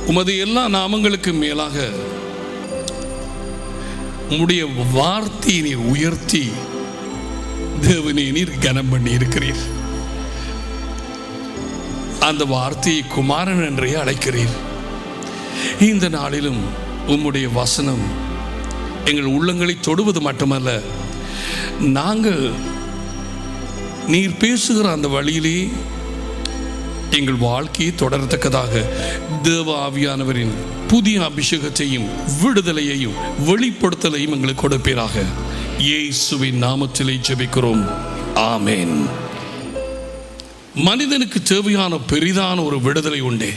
உமது எல்லா நாமங்களுக்கு மேலாக உம்முடைய வார்த்தையை நீர் உயர்த்தி தேவனே நீர் கனம் பண்ணி இருக்கிறீர். அந்த வார்த்தையை குமாரன் என்றே அழைக்கிறீர். இந்த நாளிலும் உம்முடைய வசனம் எங்கள் உள்ளங்களை தொடுவது மட்டுமல்ல, நாங்கள் நீர் பேசுகிற அந்த வழியிலே எங்கள் வாழ்க்கையை தொடரத்தக்கதாக தேவ ஆவியானவரின் புதிய அபிஷேகத்தையும் விடுதலையையும் வெளிப்படுத்தலையும் எங்களுக்கு கொடுப்பீராக. இயேசுவின் நாமத்திலே ஜெபிக்கிறோம். ஆமென். மனிதனுக்கு தேவையான பெரிதான ஒரு விடுதலை உண்டு.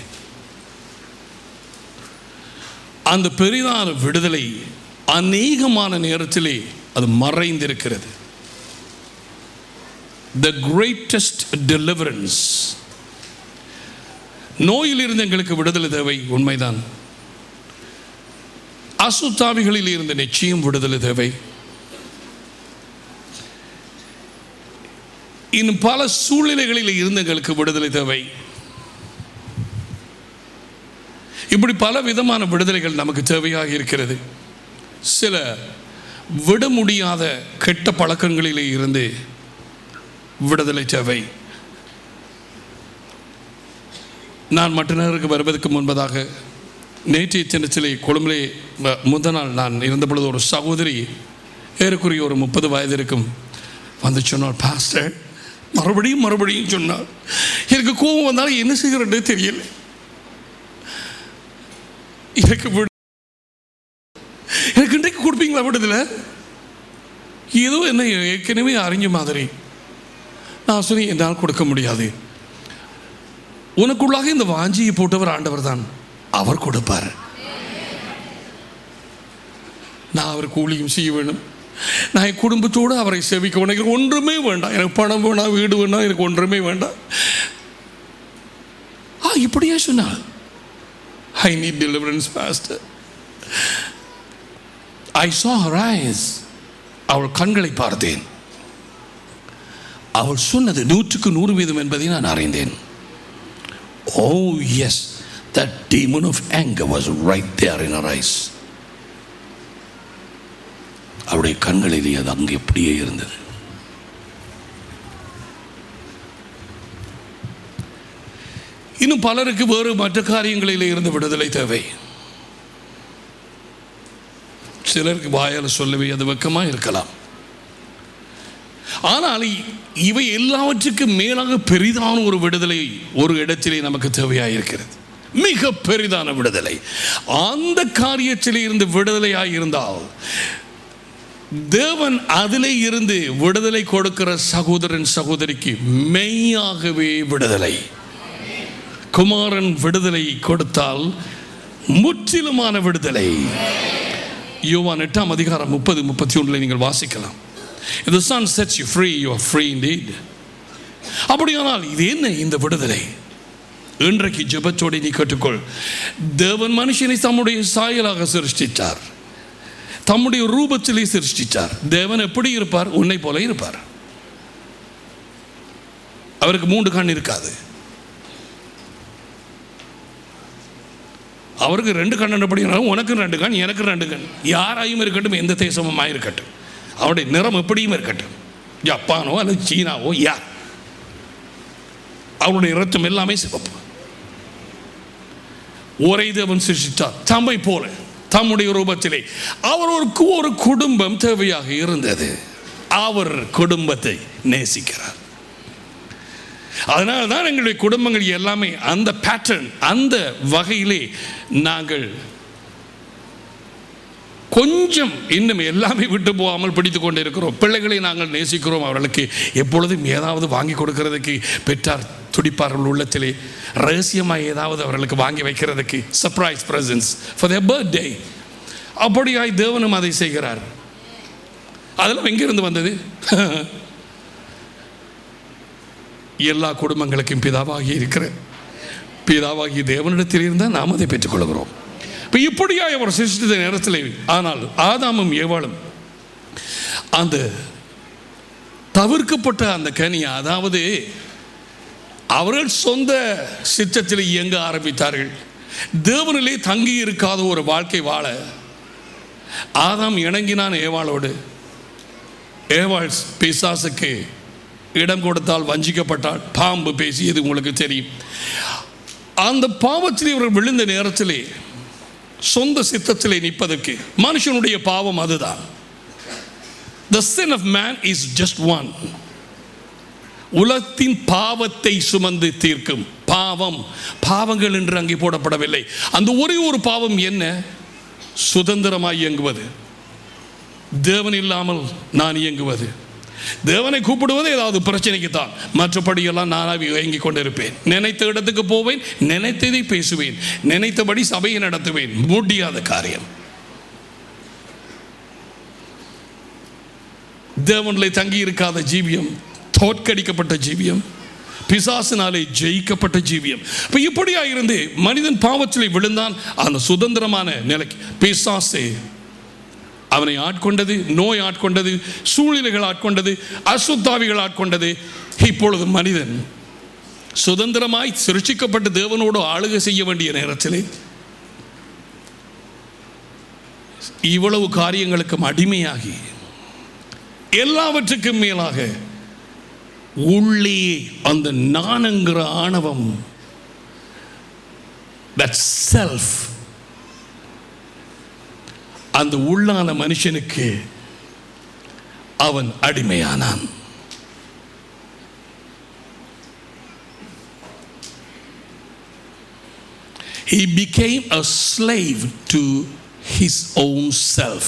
அந்த பெரிதான விடுதலை அநேகமான நேரத்திலே அது மறைந்திருக்கிறது. The greatest deliverance. நோயிலிருந்து எங்களுக்கு விடுதலை தேவை, உண்மைதான். அசுத்தாவிகளில் இருந்து நிச்சயம் விடுதலை தேவை. இன்னும் பல சூழ்நிலைகளில் இருந்து எங்களுக்கு விடுதலை தேவை. இப்படி பல விதமான விடுதலைகள் நமக்கு தேவையாக இருக்கிறது. சில விட முடியாத கெட்ட பழக்கங்களிலே இருந்து விடுதலை தேவை. நான் மற்ற நேருக்கு வருவதற்கு முன்பதாக நேற்றைய தினத்திலே கொழும்பிலே முதல் நாள் நான் இருந்த பொழுது ஒரு சகோதரி ஏறக்குறைய ஒரு 30 வயது இருக்கும் வந்து சொன்னார், பாஸ்டர் மறுபடியும் சொன்னார். எனக்கு கோபம் வந்தாலும் என்ன செய்கிறேன்னு தெரியல. எனக்கு இன்றைக்கு கொடுப்பீங்களா விடுதலை? ஏதோ என்ன ஏற்கனவே அறிஞ்ச மாதிரி. நான் சொல்லி என்னால் கொடுக்க முடியாது. உனக்குள்ளாக இந்த வாஞ்சியை போட்டவர் ஆண்டவர் தான், அவர் கொடுப்பார். நான் அவர் கூலியும் செய்ய வேணும். நான் என் குடும்பத்தோடு அவரை சேவிக்க. எனக்கு ஒன்றுமே வேண்டாம், எனக்கு பணம் வேண்டாம், வீடு வேண்டாம், எனக்கு ஒன்றுமே வேண்டாம். இப்படியே சொன்னால் I need deliverance, pastor. I saw her eyes. அவள் கண்களை பார்த்தேன். அவள் சொன்னது 100% என்பதை நான் அறிந்தேன். Oh yes, that demon of anger was right there in her eyes. அவருடைய கண்களிலே அது அங்கே எப்படியே இருந்தது. இன்னும் பலருக்கு வேறு மற்ற காரியங்களிலே இருந்து விடுதலை தேவை. சிலருக்கு வாயால் சொல்லவே அது வெக்கமாக இருக்கலாம். ஆனால் இவை எல்லாவற்றுக்கும் மேலாக பெரிதான ஒரு விடுதலை ஒரு இடத்திலே நமக்கு தேவையாக இருக்கிறது. மிக பெரிதான விடுதலை. அந்த காரியத்திலே இருந்து விடுதலையாக இருந்தால் தேவன் அதிலே இருந்து விடுதலை கொடுக்கிற சகோதரன் சகோதரிக்கு மெய்யாகவே விடுதலை. குமாரன் விடுதலை கொடுத்தால் முற்றிலுமான விடுதலை. யோவான் 8ஆம் அதிகாரம் 30-31 நீங்கள் வாசிக்கலாம். If the Son sets you free, you are free indeed. அப்படியானால் இது என்ன இந்த விடுதலை? இன்றைக்கு ஜெபத்தோடு நீ கேட்டுக்கொள். தேவன் மனுஷனை தம்முடைய சாயலாக சிருஷ்டித்தார், தம்முடைய ரூபத்திலே சிருஷ்டித்தார். தேவன் எப்படி இருப்பார்? உன்னை போல இருப்பார். அவருக்கு 3 கண் இருக்காது. அவருக்கு 2 கண் எப்படினாலும் உனக்கு 2 கண், எனக்கு 2 கண். யாராயும் இருக்கட்டும், எந்த தேசமும் இருக்கட்டும், அவருடைய நிறம் எப்படியும் இருக்கட்டும், ஜப்பானோ அல்லது சீனாவோ யார், அவருடைய இரத்தம் எல்லாமே சிவப்பு. ஒரே தேவன் சிருஷ்டித்தார் தம்மை போல தம்முடைய ரூபத்திலே. அவருக்கு ஒரு குடும்பம் தேவையாக இருந்தது. அவர் குடும்பத்தை நேசிக்கிறார். அதனால தான் எங்களுடைய குடும்பங்கள் எல்லாமே அந்த பேட்டர்ன், அந்த வகையிலே நாங்கள் கொஞ்சம் இன்னும் எல்லாமே விட்டு போகாமல் பிடித்து கொண்டு இருக்கிறோம். பிள்ளைகளை நாங்கள் நேசிக்கிறோம். அவர்களுக்கு எப்பொழுதும் ஏதாவது வாங்கி கொடுக்கிறதுக்கு பெற்றார் துடிப்பார்கள். உள்ளத்திலே ரகசியமாக ஏதாவது அவர்களுக்கு வாங்கி வைக்கிறதுக்கு surprise presents for their birthday. அப்படியாய் தேவனும் அதை செய்கிறார். அதெல்லாம் எங்கிருந்து வந்தது? எல்லா குடும்பங்களுக்கும் பிதாவாகிய தேவனிடத்தில் இருந்தால் நாம் அதை பெற்றுக்கொள்கிறோம். இப்போ இப்படியாய் அவர் சிருஷ்டித்த நேரத்தில், ஆனால் ஆதாமும் ஏவாளும் அந்த தவிர்க்கப்பட்ட அந்த கனி, அதாவது அவர்கள் சொந்த சித்தத்தில் இயங்க ஆரம்பித்தார்கள். தேவனிலே தங்கி இருக்காத ஒரு வாழ்க்கை வாழ ஆதாம் இணங்கினான் ஏவாளோடு. ஏவாள் பிசாசுக்கு இடம் கொடுத்தால் வஞ்சிக்கப்பட்டால், பாம்பு பேசியது உங்களுக்கு தெரியும். அந்த பாவத்திலே இவர்கள் விழுந்த நேரத்திலே சொந்த சித்தத்திலே நிற்பதற்கு மனுஷனுடைய பாவம் அதுதான். The sin of man is just one. உலகத்தின் பாவத்தை சுமந்து தீர்க்கும் பாவம். பாவங்கள் என்று அங்கே போடப்படவில்லை. அந்த ஒரே ஒரு பாவம் என்ன? சுதந்திரமாய் இயங்குவது, தேவன் இல்லாமல் நான் இயங்குவது. தேவனை கூப்பிடுவது ஏதாவது பிரச்சனைக்கு தான், மற்றபடியெல்லாம் நானாக இயங்கிக் கொண்டிருப்பேன். நினைத்த இடத்துக்கு போவேன், நினைத்ததை பேசுவேன், நினைத்தபடி சபையை நடத்துவேன். முடியாத காரியம். தேவனிலே தங்கி இருக்காத ஜீவியம் தோற்கடிக்கப்பட்ட ஜீவியம், பிசாசினாலே ஜெயிக்கப்பட்ட ஜீவியம். இப்போ இப்படியா இருந்து மனிதன் பாவத்திலே விழுந்தான். அந்த சுதந்திரமான நிலைக்கு பிசாசே அவனை ஆட்கொண்டது, நோய் ஆட்கொண்டது, சூழ்நிலைகள் ஆட்கொண்டது, அசுத்தாவிகள் ஆட்கொண்டது. இப்பொழுது மனிதன் சுதந்திரமாய் சிருஷ்டிக்கப்பட்டு தேவனோடு ஆளுகை செய்ய வேண்டிய நேரத்திலே இவ்வளவு காரியங்களுக்கும் அடிமையாகி, எல்லாவற்றுக்கும் மேலாக உள்ளே அந்த நான்ங்கிற ஆணவம், that self, அந்த உள்ளான மனுஷனுக்கு அவன் அடிமையானான். He became a slave to his own self.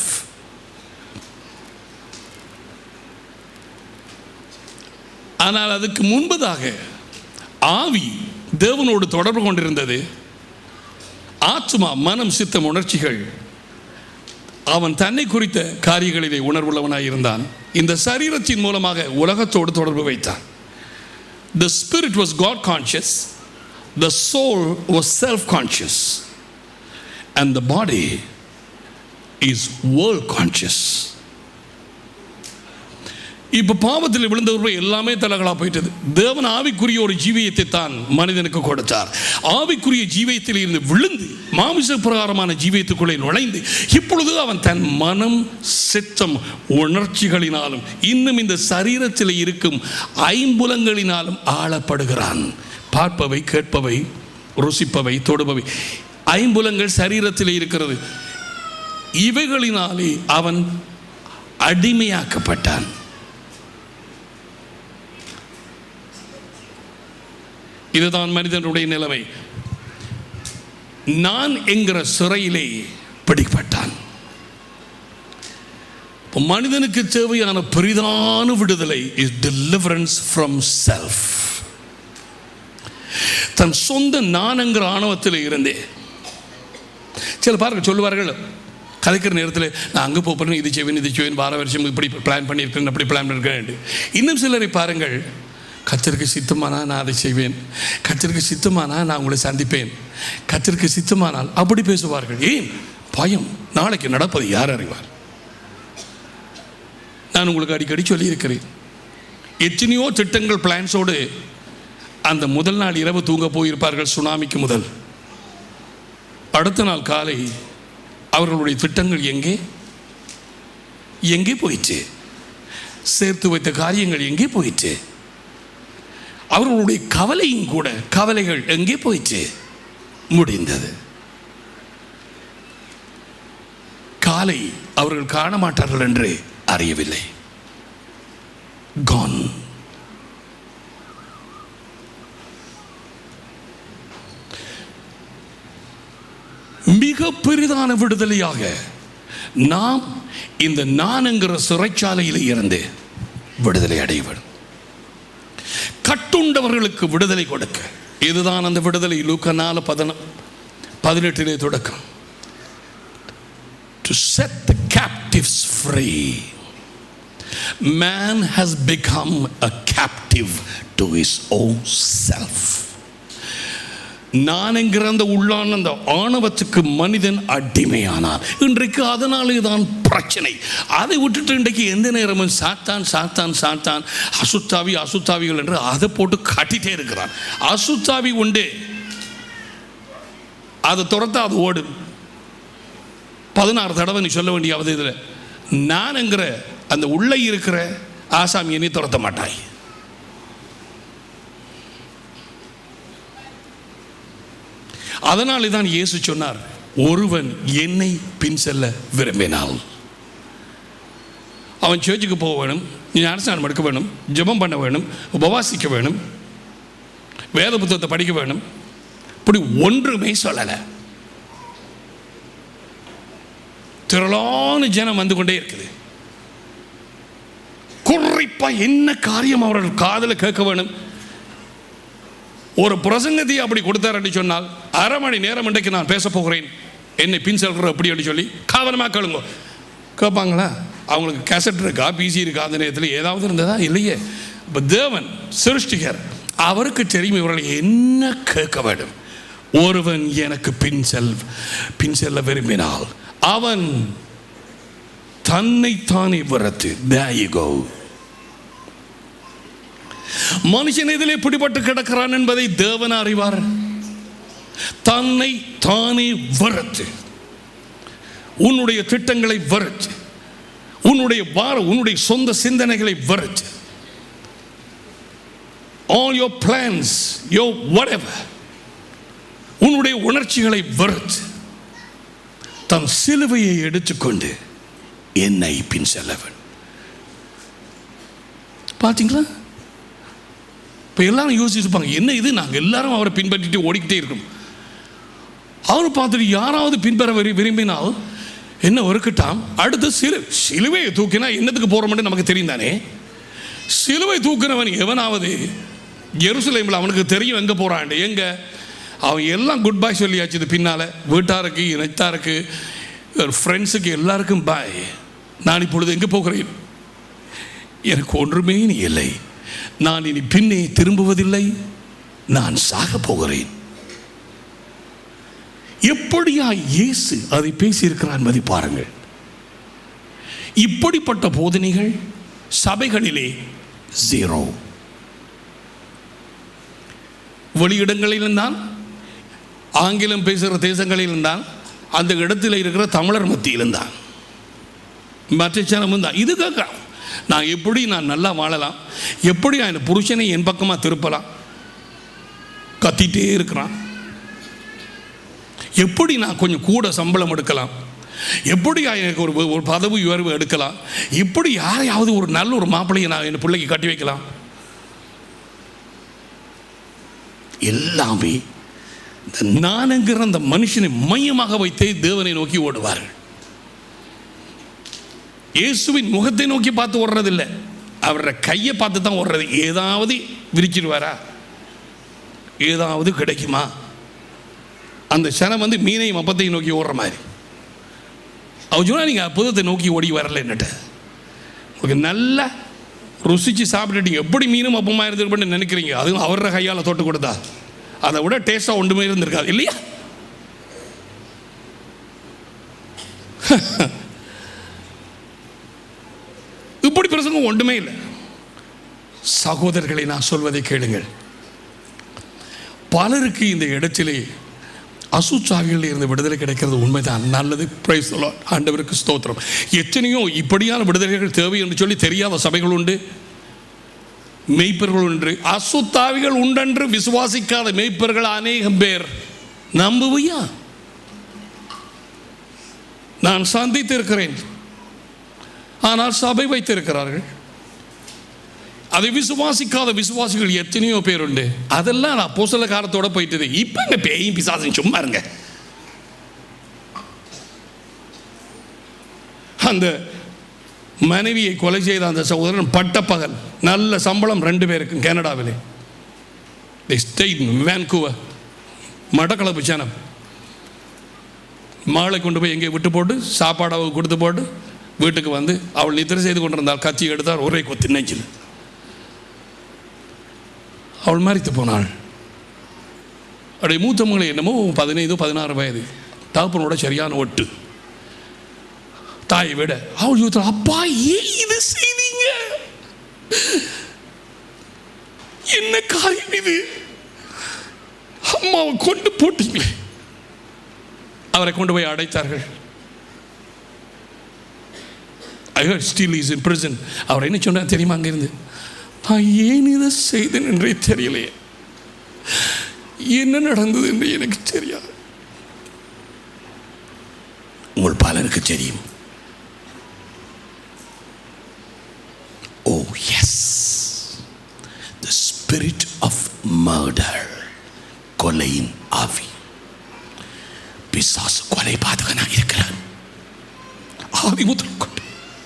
ஆனால் அதுக்கு முன்பதாக ஆவி தேவனோடு தொடர்பு கொண்டிருந்தது. ஆத்மா, மனம், சித்தம், உணர்ச்சிகள், அவன் தன்னை குறித்த காரியங்களிலே உணர்வுள்ளவனாய் இருந்தான். இந்த சரீரத்தின் மூலமாக உலகத்தோடு தொடர்பு வைத்தான். The spirit was God conscious, the soul was self conscious, and the body is world conscious. இப்போ பாவத்தில் விழுந்தவர்கள் எல்லாமே தலகளா போயிட்டது. தேவன் ஆவிக்குரிய ஒரு ஜீவியத்தை தான் மனிதனுக்கு கொடுத்தார். ஆவிக்குரிய ஜீவியத்தில் இருந்து விழுந்து மாமிச பிரகாரமான ஜீவியத்துக்குள்ளே நுழைந்து இப்பொழுது அவன் தன் மனம், சித்தம், உணர்ச்சிகளினாலும் இன்னும் இந்த சரீரத்தில் இருக்கும் ஐம்புலங்களினாலும் ஆளப்படுகிறான். பார்ப்பவை, கேட்பவை, ருசிப்பவை, தொடுபவை, ஐம்புலங்கள் சரீரத்தில் இருக்கிறது. இவைகளினாலே அவன் அடிமையாக்கப்பட்டான். இதுதான் மனிதனுடைய நிலைமை. நான் என்கிற சிறையிலே பிடிக்கப்பட்டான். மனிதனுக்கு தேவையான பெரிதான விடுதலை is deliverance from self. தன் சொந்த நான் என்கிற ஆணவத்தில் இருந்தே சில பாருங்க சொல்லுவார்கள் கலைக்கிற நேரத்தில், நான் அங்கே போகிறேன், இது செய்வேன், இது செய்வேன், வார வருஷம் இப்படி பிளான் பண்ணியிருக்கேன், அப்படி பிளான் பண்ணியிருக்கேன். இன்னும் சிலரை பாருங்கள், கர்த்தருக்கு சித்தமானா நான் அதை செய்வேன், கர்த்தருக்கு சித்தமானா நான் உங்களை சந்திப்பேன், கர்த்தருக்கு சித்தமானால் அப்படி பேசுவார்கள். ஏன்? பயம். நாளைக்கு நடப்பது யார் அறிவார்? நான் உங்களுக்கு அடிக்கடி சொல்லியிருக்கிறேன், எத்தனையோ திட்டங்கள், பிளான்ஸோடு அந்த முதல் நாள் இரவு தூங்க போயிருப்பார்கள். சுனாமிக்கு முதல் அடுத்த நாள் காலை அவர்களுடைய திட்டங்கள் எங்கே போயிற்று? சேர்த்து வைத்த காரியங்கள் எங்கே போயிற்று? அவர்களுடைய கவலையும் கூட, கவலைகள் எங்கே போயிற்று? முடிந்தது. காலை அவர்கள் காண மாட்டார்கள் என்று அறியவில்லை. Gone. மிக பெரிதான விடுதலையாக நாம் இந்த நான் என்கிற சிறைச்சாலையில் இருந்து விடுதலை அடைவர். கட்டுண்டவர்களுக்கு விடுதலை கொடுக்க, இதுதான் அந்த விடுதலை. லூக்கா 4:18 தொடக்கம். To set the captives free. Man has become a captive to his own self. நான் என்கிற அந்த உள்ளான அந்த ஆணவத்துக்கு மனிதன் அடிமையானார். இன்றைக்கு அதனாலே தான் பிரச்சனை. அதை விட்டுட்டு இன்றைக்கு எந்த நேரமும் சாத்தான் சாத்தான் சாத்தான், அசுத்தாவி அசுத்தாவிகள் என்று அதை போட்டு காட்டிட்டே இருக்கிறான். அசுத்தாவி உண்டு, அதை துரத்த அது ஓடும். 16 தடவை நீ சொல்ல வேண்டிய அவதியில் நான்ங்கிற அந்த உள்ளே இருக்கிற ஆசாமியை நீ துரத்த மாட்டாய். அதனாலே தான் இயேசு சொன்னார், ஒருவன் என்னை பின் செல்ல விரும்பினால் அவன் சர்ச்சுக்கு போக வேணும், ஞானஸ்நானம் எடுக்க வேணும், ஜெபம் பண்ண வேணும், உபவாசிக்க வேணும், வேத புத்தகத்தை படிக்க வேணும். இப்படி ஒன்றுமே சொல்லலை. திரளான ஜனம் வந்து கொண்டே இருக்குது. குறிப்பா என்ன காரியம் அவர்கள் காதில் கேட்க வேணும். ஒரு பிரசங்கத்தை அப்படி கொடுத்தார் சொன்னால், அரை மணி நேரம் இன்றைக்கு நான் பேச போகிறேன், என்னை பின் செல்கிற அப்படி அப்படி சொல்லி கவனமாக கேளுங்க. கேட்பாங்களா? அவங்களுக்கு கேசட் இருக்கா, பிசி இருக்கா, அந்த நேரத்தில் ஏதாவது இருந்ததா? இல்லையே. இப்போ தேவன் சிருஷ்டிகர், அவருக்கு தெரியும் இவர்கள் என்ன கேட்க வேண்டும். ஒருவன் எனக்கு பின் செல்ல விரும்பினால் அவன் தன்னைத்தானே வெறுத்து. There you go. மனுஷன் இதில் பிடிபட்டு கிடக்கிறான் என்பதை தேவன் அறிவார். தன்னை தானே வெறுத்து, உன்னுடைய திட்டங்களை வெறுத்து, உன்னுடைய சொந்த சிந்தனைகளை வெறுத்து, all your plans, your whatever, உன்னுடைய உணர்ச்சிகளை வெறுத்து தன் சிலுவையை எடுத்துக்கொண்டு என்னை பின் செல்லவன். பார்த்தீங்களா? இப்போ எல்லாரும் யோசிச்சுப்பாங்க, என்ன இது, நாங்கள் எல்லாரும் அவரை பின்பற்றிட்டு ஓடிக்கிட்டே இருக்கோம். அவரை பார்த்துட்டு யாராவது பின்பற்ற விரும்பினால் என்ன ஒருக்கிட்டாம். அடுத்து சிலுவையை தூக்கினா என்னத்துக்கு போகிறோம்னு நமக்கு தெரியும் தானே. சிலுவை தூக்கினவன் எவனாவது ஜெருசலேமில் அவனுக்கு தெரியும் எங்கே போகிறான், எங்கே அவன் எல்லாம் குட் பாய் சொல்லியாச்சு. இது பின்னால் வீட்டாருக்கு, இனத்தாருக்கு, ஃப்ரெண்ட்ஸுக்கு எல்லாருக்கும் பாய். நான் இப்பொழுது எங்கே போகிறேன், எனக்கு ஒன்றுமே நீ இல்லை, நான் இனி பின்னே திரும்புவதில்லை, நான் சாக போகிறேன். எப்படியா இயேசு அதை பேசியிருக்கிறார் என்பதை பாருங்கள். இப்படிப்பட்ட போதனைகள் சபைகளிலே 0. வெளியிடங்களிலும் தான், ஆங்கிலம் பேசுகிற தேசங்களிலும் தான், அந்த இடத்தில் இருக்கிற தமிழர் மத்தியிலும் தான், மற்ற சேனமும் தான். இது கேட்கலாம், நான் நல்லா வாழலாம், எப்படி என் புருஷனை என் பக்கமாக திருப்பலாம், கத்திட்டே இருக்கிறான். எப்படி நான் கொஞ்சம் கூட சம்பளம் எடுக்கலாம், எப்படி எனக்கு ஒரு பதவி உயர்வு எடுக்கலாம், இப்படி யாரையாவது ஒரு நல்ல ஒரு மாப்பிள்ளையை நான் என் பிள்ளைக்கு கட்டி வைக்கலாம். எல்லாமே நான்ங்கிற அந்த மனுஷனை மையமாக வைத்தே தேவனை நோக்கி ஓடுவார்கள். இயேசுவின் முகத்தை நோக்கி பார்த்து ஓடுறதில்லை, அவரோட கையை பார்த்து தான் ஓடுறது. ஏதாவது விரிச்சிடுவாரா, ஏதாவது கிடைக்குமா. அந்த சனம் வந்து மீனையும் அப்பத்தையும் நோக்கி ஓடுற மாதிரி. அவர் சொன்னால் நீங்கள் அற்புதத்தை நோக்கி ஓடி வரல. என்னட்ட உங்களுக்கு நல்லா ருசிச்சு சாப்பிட்டுட்டீங்க, எப்படி மீனும் அப்பமாக இருந்துருப்பேன்னு நினைக்கிறீங்க. அதுவும் அவரோட கையால் தொட்டு கொடுத்தா அதை விட டேஸ்ட்டாக ஒன்றுமே இருந்திருக்காது இல்லையா? இப்படி பிரசங்கம் ஒன்றுமே இல்லை. சகோதரர்களை நான் சொல்வதை கேளுங்கள். பலருக்கு இந்த இடத்திலே அசுச்சாவிகளில் இருந்து விடுதலை கிடைக்கிறது உண்மைதான், நல்லது. பிரைஸ் தி லார்ட், ஆண்டவருக்கு ஸ்தோத்திரம். எத்தனையோ இப்படியான விடுதலைகள் தேவை என்று சொல்லி தெரியாத சபைகள் உண்டு, மெய்ப்பர்கள் உண்டு. அசுத்தாவிகள் உண்டென்று விசுவாசிக்காத மெய்ப்பர்கள் அநேகம் பேர். நம்புவையா? நான் சந்தித்து இருக்கிறேன். ஆனால் சபை வைத்திருக்கிறார்கள். அதை விசுவாசிக்காத விசுவாசிகள் எத்தனையோ பேர் உண்டு. அதெல்லாம் நான் அப்போஸ்தல காலத்தோட போயிட்டது. இப்போ எங்க பேயும் பிசாசும் சும்மா இருங்க. அந்த மனைவியை கொலை செய்த அந்த சகோதரன் பட்டப்பகல் நல்ல சம்பளம் 2 பேருக்கு கனடாவிலே. வான்கூவர் மட்டக்களப்பு சேனம். மகளை கொண்டு போய் எங்கே விட்டு போட்டு சாப்பாடாக கொடுத்து போட்டு வீட்டுக்கு வந்து அவள் நித்திரை செய்து கொண்டிருந்தாள். கத்தி எடுத்தார், ஒரே கொத்தி நெஞ்சில். அவள் மரித்து போனாள். அவருடைய மூத்த மகளை என்னமோ 15-16 வயது, தகப்பனோட சரியான ஒட்டு, தாயை விட. அவள் யோசித்தாள், அப்பா ஏன் இது செய்தீங்க, என்ன காரியம் இது, அம்மாவை கொண்டு போட்டீங்களே. அவரை கொண்டு போய் அடைத்தார்கள். I heard still he is in prison. அவர் என்ன சொன்னார் தெரியுமா? அங்கிருந்து, நான் ஏன் இதை செய்தேன் என்றே தெரியலையே, என்ன நடந்தது என்று எனக்கு தெரியாது. உங்கள் பலருக்கு தெரியும். Oh yes, the spirit of murder, கொலையின் ஆவி, பிசாசு கொலை பாதகனாக இருக்கிறான். ஆதி முதல் கொண்டு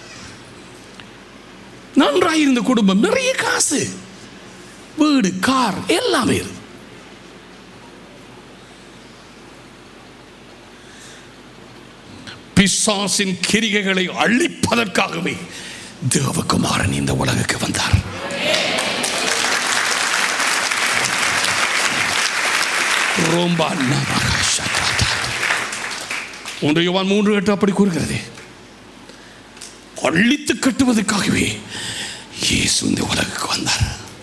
நன்றாயிருந்த குடும்பம், நிறைய காசு, வீடு, கார் எல்லாமே இருக்கு. பிசாசின் கிரிகைகளை அழிப்பதற்காகவே தேவகுமாரன் இந்த உலகுக்கு வந்தார். யோவான் 3:8 அப்படி கூறுகிறது. அழித்து கட்டுவதற்காகவே இயேசு இந்த உலகுக்கு வந்தார்.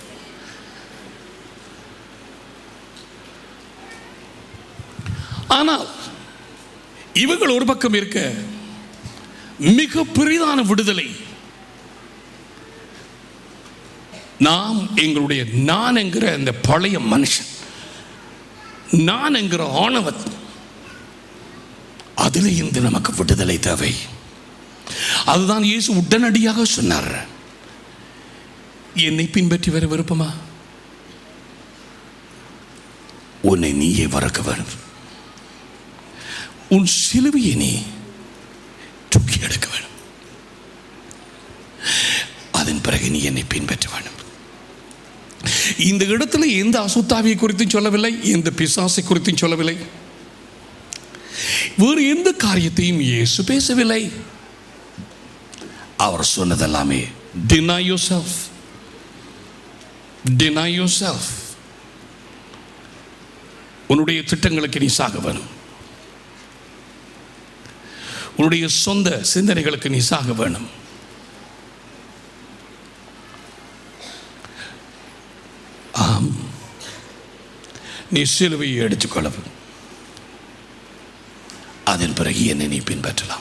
ஆனால் இவர்கள் ஒரு பக்கம் இருக்க, மிக பெரிதான விடுதலை நாம் எங்களுடைய நான் என்கிற அந்த பழைய மனுஷன், நான் என்கிற ஆணவம், அதில் இருந்து நமக்கு விடுதலை தேவை. அதுதான் இயேசு உடனடியாக சொன்னார், என்னை பின்பற்றி வர விருப்பமா? உன்னை நீயே வறக்க வேண்டும், உன் சிலுவையை நீ தூக்கி எடுக்க வேண்டும், அதன் பிறகு நீ என்னை பின்பற்ற வேண்டும். இந்த இடத்துல எந்த அசுத்தாவியை குறித்தும் சொல்லவில்லை, எந்த பிசாசை குறித்தும் சொல்லவில்லை, வேறு எந்த காரியத்தையும் இயேசு பேசவில்லை. அவர் சொன்னதெல்லாமே deny yourself, deny yourself. உன்னுடைய திட்டங்களுக்கு நீ சாக வேணும், உன்னுடைய சொந்த சிந்தனைகளுக்கு நீ சாக வேணும். ஆம், நீ சிலுவையை எடுத்துக்கொள்ள, அதன் பிறகு என்னை நீ பின்பற்றலாம்.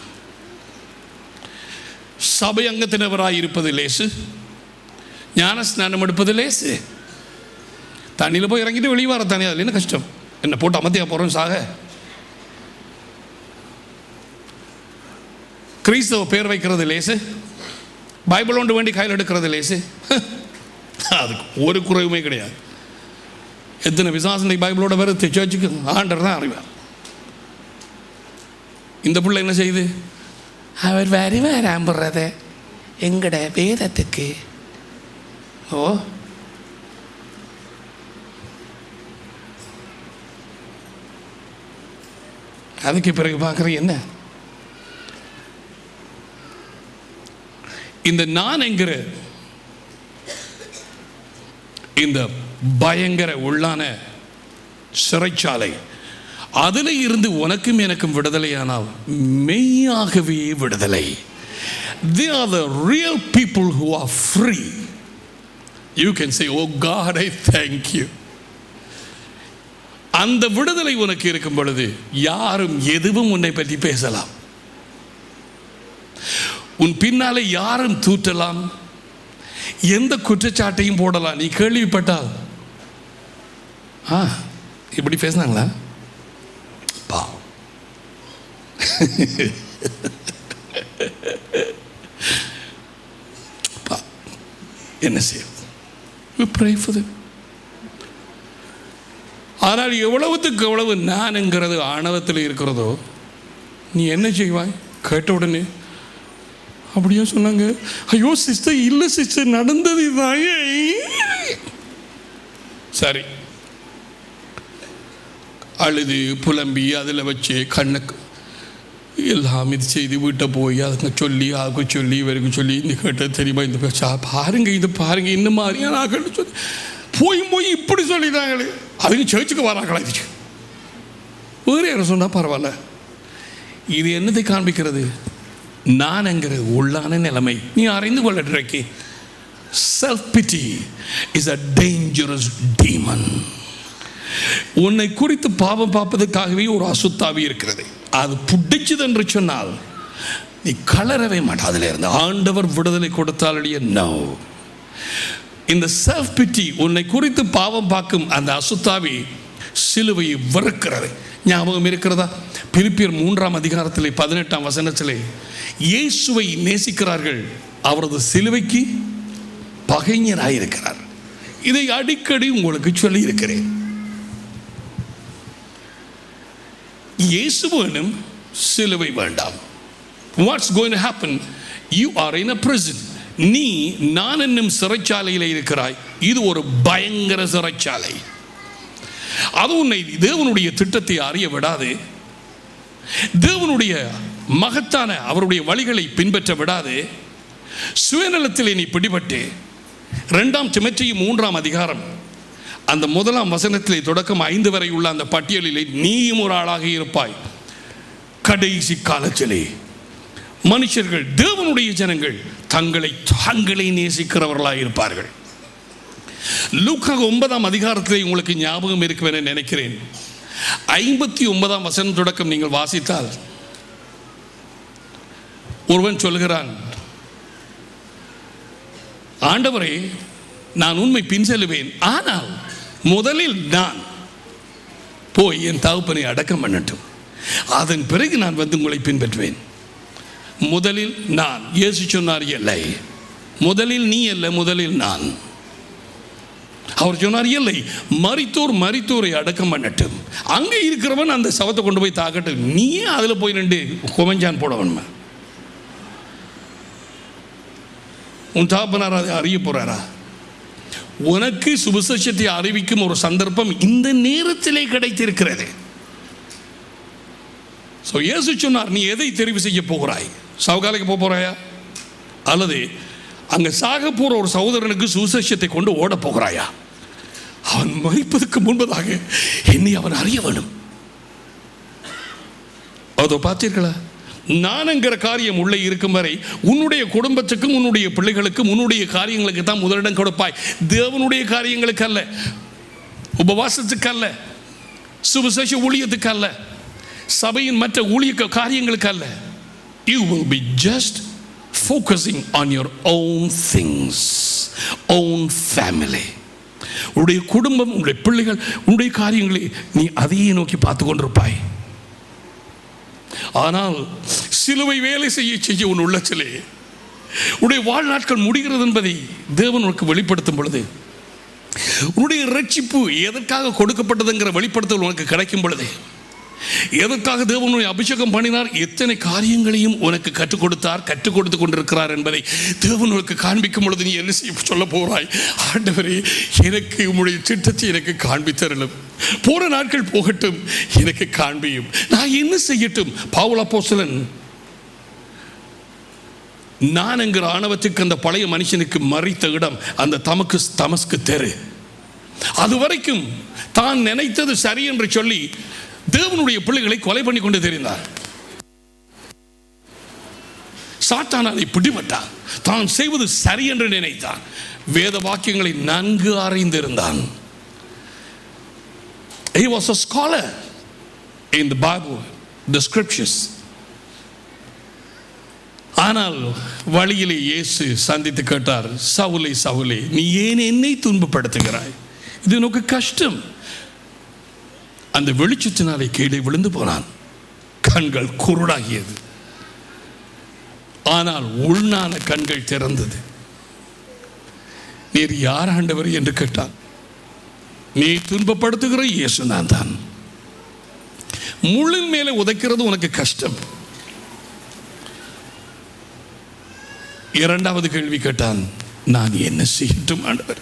சபை அங்கத்தினவராய் இருப்பது லேசு, ஞான ஸ்நானம் எடுப்பது லேசு, தண்ணியில் போய் இறங்கிட்டு வெளியே வர தண்ணி, அதில் என்ன கஷ்டம்? என்ன போட்டு அமர்த்தியா போகிறோம் சாக? கிறிஸ்தவ பேர் வைக்கிறது லேசு, பைபிள் ஒன்று வேண்டி கையில் எடுக்கிறது லேசு, அதுக்கு ஒரு குறைவுமே கிடையாது. எத்தனை விசுவாசம் பைபிளோட வருது சர்ச்சுக்கு ஆண்டர் தான் அறிவார். இந்த பிள்ளை என்ன செய்யுது? அவர் வரி வராம்புறத எங்கட வேதத்துக்கு. ஓ, அதுக்கு பிறகு பார்க்குறேன் என்ன, இந்த நான் என்கிற இந்த பயங்கர உள்ளான சிறைச்சாலை, அதில் இருந்து உனக்கும் எனக்கும் விடுதலையானால் மெய்யாகவே விடுதலை. They are the real people who are free. You can say, oh God, I thank you. அந்த விடுதலை உனக்கு இருக்கும் பொழுது யாரும் எதுவும் உன்னை பற்றி பேசலாம், உன் பின்னாலே யாரும் தூற்றலாம், எந்த குற்றச்சாட்டையும் போடலாம். நீ கேள்விப்பட்டால், இப்படி பேசினாங்களா பா, என்ன செய்யும்? We pray for them. ஆனால் எவ்வளவுத்துக்கு எவ்வளவு நான் என்கிறது ஆணவத்தில் இருக்கிறதோ, நீ என்ன செய்வாய்? கேட்ட உடனே அப்படியே சொன்னாங்க, ஐயோ சிஸ்டர், இல்லை சிஸ்டர், நடந்தது இதாங்க. சரி, அழுது புலம்பி அதில் வச்சு கண்ணுக்கு எல்லாம் இது செய்து வீட்டை போய் அதுக்கு சொல்லி அதுக்கு சொல்லி இவருக்கு சொல்லி இந்த கேட்டது தெரியுமா, இந்த பாருங்க இது பாருங்க இந்த மாதிரியான ஆக்கள் சொல்லி போய் இப்படி சொல்லிட்டாங்களே, அவங்க சர்ச்சுக்கு வராங்களா? இது வேறு யாரும் சொன்னால் பரவாயில்ல. இது என்னதை காண்பிக்கிறது? நான் என்கிற உள்ளான நிலைமை நீ அறிந்து கொள்ளட்டைக்கு. Self pity is a dangerous demon. உன்னை குறித்து பாவம் பார்ப்பதற்காகவே ஒரு அசுத்தாவி இருக்கிறது. அது பிடிச்சது என்று சொன்னால் நீ கலரவே மாட்டா. அதில் இருந்து ஆண்டவர் விடுதலை கொடுத்தாலுடைய நோ. இந்த செல்ஃப் பிட்டி, உன்னை குறித்து பாவம் பார்க்கும் அந்த அசுத்தாவி சிலுவையை வெறுக்கிறது. ஞாபகம் இருக்கிறதா? பிலிப்பியர் 3ஆம் அதிகாரத்திலே 18ஆம் வசனத்திலே இயேசுவை நேசிக்கிறார்கள், அவரது சிலுவைக்கு பகைஞராயிருக்கிறார். இதை அடிக்கடி உங்களுக்கு சொல்லி இருக்கிறேன். இயேசு வேணும், சிலுவை வேண்டாம். What's going to happen? You are in a prison. நீ நான் என்னும் சிறைச்சாலையில் இருக்கிறாய். இது ஒரு பயங்கர சிறைச்சாலை. அது உன்னை தேவனுடைய திட்டத்தை அறிய விடாது. தேவனுடைய மகத்தான அவருடைய வழிகளை பின்பற்ற விடாது. சுயநலத்திலே நீ பிடிபட்டு 2 தீமோத்தேயு 3ஆம் அதிகாரம் அந்த 1ஆம் வசனத்திலே தொடக்கம் 5 வரை உள்ள அந்த பட்டியலிலே நீயும் ஒரு ஆளாக இருப்பாய். கடைசி காலத்திலே மனுஷர்கள், தேவனுடைய ஜனங்கள் தங்களை நேசிக்கிறவர்களாக இருப்பார்கள். லூக்கா 9ஆம் அதிகாரத்திலே உங்களுக்கு ஞாபகம் இருக்கும் என நினைக்கிறேன். 59ஆம் வசனம் தொடக்கம் நீங்கள் வாசித்தால் ஒருவன் சொல்கிறான், ஆண்டவரே, நான் உண்மை பின் செல்லுவேன், ஆனால் முதலில் நான் போய் என் தகப்பனை அடக்கம் பண்ணட்டும், அதன் பிறகு நான் வந்து உங்களை பின்பற்றுவேன். முதலில் நான். இயேசு சொன்னார், இல்லை, முதலில் நீ அல்ல, முதலில் நான். அவர் சொன்னார், இல்லை, மரித்தோரை அடக்கம் பண்ணட்டும், அங்கே இருக்கிறவன் அந்த சவத்தை கொண்டு போய் தாக்கட்டும், நீயே அதில் போய் 2 குமஞ்சான் போடவன்மா. உன் தகப்பனார் அதை அறிய போறாரா? உனக்கு சுவிசேஷத்தை அறிவிக்கும் ஒரு சந்தர்ப்பம் இந்த நேரத்திலே கிடைத்திருக்கிறது. இயேசு சொன்னார், நீ எதை தெரிவு செய்ய போகிறாய்? சவுகாலைக்கு போக போறாயா, அல்லது அங்க சாக போற ஒரு சகோதரனுக்கு சுவிசேஷத்தை கொண்டு ஓட போகிறாயா? அவன் மரிப்பதற்கு முன்பதாக என்னை அவன் அறிய வேண்டும். அதோ பார்த்தீர்களா? நான் என்கிற காரியம் உள்ளே இருக்கும் வரை உன்னுடைய குடும்பத்துக்கும் உன்னுடைய பிள்ளைகளுக்கும் உன்னுடைய காரியங்களுக்கு தான் முதலிடம் கொடுப்பாய். தேவனுடைய காரியங்களுக்கு அல்ல, உபவாசத்துக்கு அல்ல, சுவிசேஷ ஊழியத்துக்கு அல்ல, சபையின் மற்ற ஊழிய காரியங்களுக்கு அல்ல. You will be just focusing on your own things, own family. உன்னுடைய குடும்பம், உன்னுடைய பிள்ளைகள், உன்னுடைய காரியங்களை நீ அதையே நோக்கி பார்த்து கொண்டிருப்பாய். ஆனால் சிலுவை வேலை செய்ய உன் உள்ளத்திலே உன்னுடைய வாழ்நாட்கள் முடிகிறது என்பதை தேவன் உனக்கு வெளிப்படுத்தும் பொழுது, உன்னுடைய ரட்சிப்பு எதற்காக கொடுக்கப்பட்டதுங்கிற வெளிப்படுத்தல் உனக்கு கிடைக்கும் பொழுது, எதற்காக தேவனுடைய அபிஷேகம் பண்ணினார், எத்தனை காரியங்களையும் உனக்கு கற்றுக் கொடுத்து கொண்டிருக்கிறார் என்பதை தேவன் உனக்கு காண்பிக்கும் பொழுது நீ என்ன செய்ய சொல்ல போகிறாய்? ஆண்டவரே, எனக்கு உம்முடைய திட்டத்தை எனக்கு காண்பித்தரலும், போற நாட்கள் போகட்டும், எனக்கு காண்பியும், நான் என்ன செய்யட்டும்? பவுல் அப்போஸ்தலன் நான் என்கிற ஆணவத்துக்கு அந்த பழைய மனுஷனுக்கு மறித்த இடம் அந்த தமஸ்கு தெரு. அது வரைக்கும் தான் நினைத்தது சரி என்று சொல்லி தேவனுடைய பிள்ளைகளை கொலை பண்ணி கொண்டு தெரிந்தார். சாத்தான் அதை பிடிபட்டான். தான் செய்வது சரி என்று நினைத்தான். வேத வாக்கியங்களை நன்கு அறிந்திருந்தான். He was a scholar in the Bible, the scriptures. ஆனால் வழியிலே இயேசு சந்தித்து கேட்டார், சவுலே, சவுலே, நீ ஏன் என்னை துன்பப்படுத்துகிறாய்? இது உனக்கு கஷ்டம். அந்த வெளிச்சத்தினாலே கீழே விழுந்து போனான். கண்கள் குருடாகியது. ஆனால் உள்நான கண்கள் திறந்தது. நீர் யார் ஆண்டவர் என்று கேட்டான். நீ துன்பப்படுத்துகிற இயேசு நான் தான். முள்ளின் மேலே உதைக்கிறது உனக்கு கஷ்டம். இரண்டாவது கேள்வி கேட்டான், நான் என்ன செய்யட்டும் ஆண்டவர்?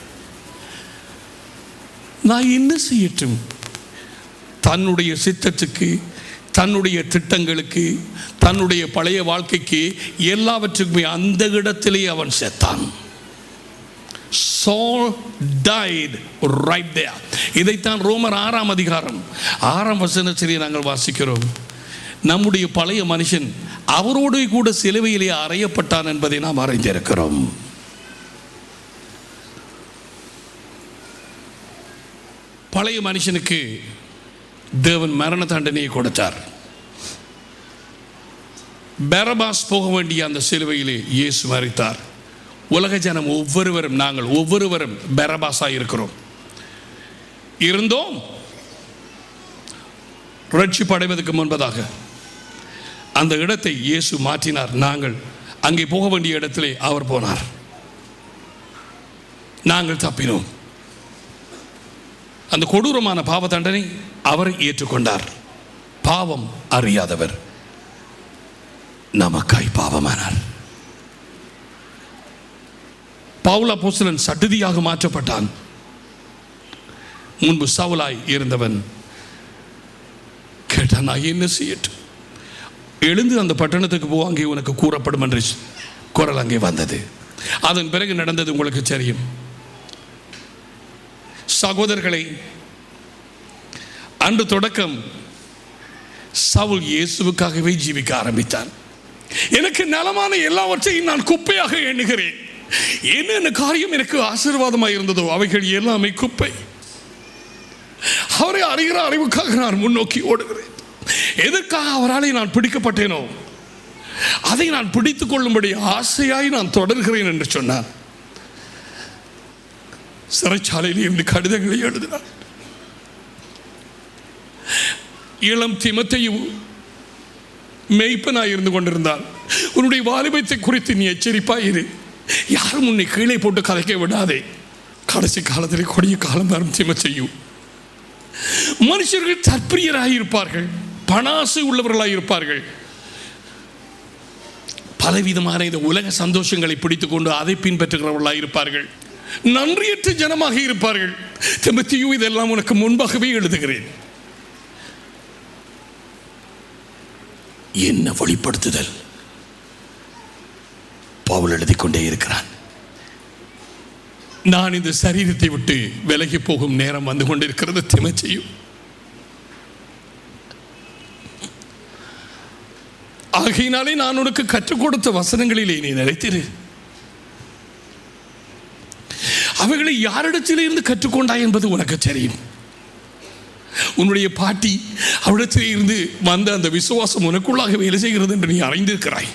நான் என்ன செய்யட்டும்? தன்னுடைய சித்தத்துக்கு, தன்னுடைய திட்டங்களுக்கு, தன்னுடைய பழைய வாழ்க்கைக்கு, எல்லாவற்றுக்குமே அந்த இடத்திலே அவன் செத்தான். Saul died right there. இதைத்தான் ரோமர் 6ஆம் அதிகாரம் 6ஆம் வசனத்திலே நாங்கள் வாசிக்கிறோம். நம்முடைய பழைய மனுஷன் அவரோடு கூட சிலுவையிலே அறையப்பட்டான் என்பதை நாம் அறிந்திருக்கிறோம். பழைய மனுஷனுக்கு தேவன் மரண தண்டனையை கொடுத்தார். பரபாஸ் போக வேண்டிய அந்த சிலுவையிலே இயேசு மரித்தார். உலக ஜனம் ஒவ்வொருவரும், நாங்கள் ஒவ்வொருவரும் பரபாஸாக இருக்கிறோம், இருந்தோம். ரட்சிப்படைவதற்கு முன்பதாக அந்த இடத்தை இயேசு மாற்றினார். நாங்கள் அங்கே போக வேண்டிய இடத்திலே அவர் போனார். நாங்கள் தப்பினோம். அந்த கொடூரமான பாவ தண்டனை அவர் ஏற்றுக்கொண்டார். பாவம் அறியாதவர் நமக்காய் பாவமானார். பவுல் அப்போஸ்தலன் சடுதியாக மாற்றப்பட்டான். முன்பு சவுலாய் இருந்தவன் கேட்டான், நான் என்ன செய்யட்டும்? எழுந்து அந்த பட்டணத்துக்கு போ, அங்கே உனக்கு கூறப்படும் என்று குரல் அங்கே வந்தது. அதன் பிறகு நடந்தது உங்களுக்கு தெரியும். சகோதரர்களை, அன்று தொடக்கம் சவுல் இயேசுவுக்காகவே ஜீவிக்க ஆரம்பித்தான். எனக்கு நலமான எல்லாவற்றையும் நான் குப்பையாக எண்ணுகிறேன். என்னென்ன காரியம் எனக்கு ஆசீர்வாதமாக இருந்ததோ அவைகள் எல்லாமே குப்பை. அவரை அறிகிற அறிவுக்காக நான் முன்னோக்கி ஓடுகிறேன். எதற்காக அவராலே நான் பிடிக்கப்பட்டேனோ அதை நான் பிடித்துக் கொள்ளும்படி ஆசையாய் நான் தொடர்கிறேன் என்று சொன்னார். சிறைச்சாலையில் இருந்து கடிதங்களை எழுதினார். இளம் தீமோத்தேயு மேய்ப்பனாய் இருந்து கொண்டிருந்தார். உன்னுடைய வாலிபத்தை குறித்து நீ எச்சரிப்பாயிரு. யாரும் உன்னை கீழே போட்டு கலைக்க விடாதே. கடைசி காலத்தில் கொடிய காலம் வரும் தீமோத்தேயு. மனுஷர்கள் தற்பிரியராக இருப்பார்கள், பணாசை உள்ளவர்களாக இருப்பார்கள். பலவிதமான இந்த உலக சந்தோஷங்களை பிடித்துக் கொண்டு அதை பின்பற்றுகிறவர்களாக இருப்பார்கள். நன்றியற்ற ஜனமாக இருப்பார்கள். தீமோத்தேயு, இதெல்லாம் உனக்கு முன்பாகவே எழுதுகிறேன். என்ன வெளிப்படுத்துதல்! பவுல் எழுதிக் கொண்டே இருக்கிறான். நான் இந்த சரீரத்தை விட்டு விலகி போகும் நேரம் வந்து கொண்டிருக்கிறது தீமோத்தேயு. ஆகையினாலே நான் உனக்கு கற்றுக் கொடுத்த வசனங்களிலே நீ நிலைத்திரு. அவைகளை யாரிடத்திலே இருந்து கற்றுக்கொண்டாய் என்பது உனக்கு தெரியும். உன்னுடைய பாட்டி அவரிடத்திலே இருந்து வந்த அந்த விசுவாசம் உனக்குள்ளாக வேலை செய்கிறது என்று நீ அறிந்திருக்கிறாய்.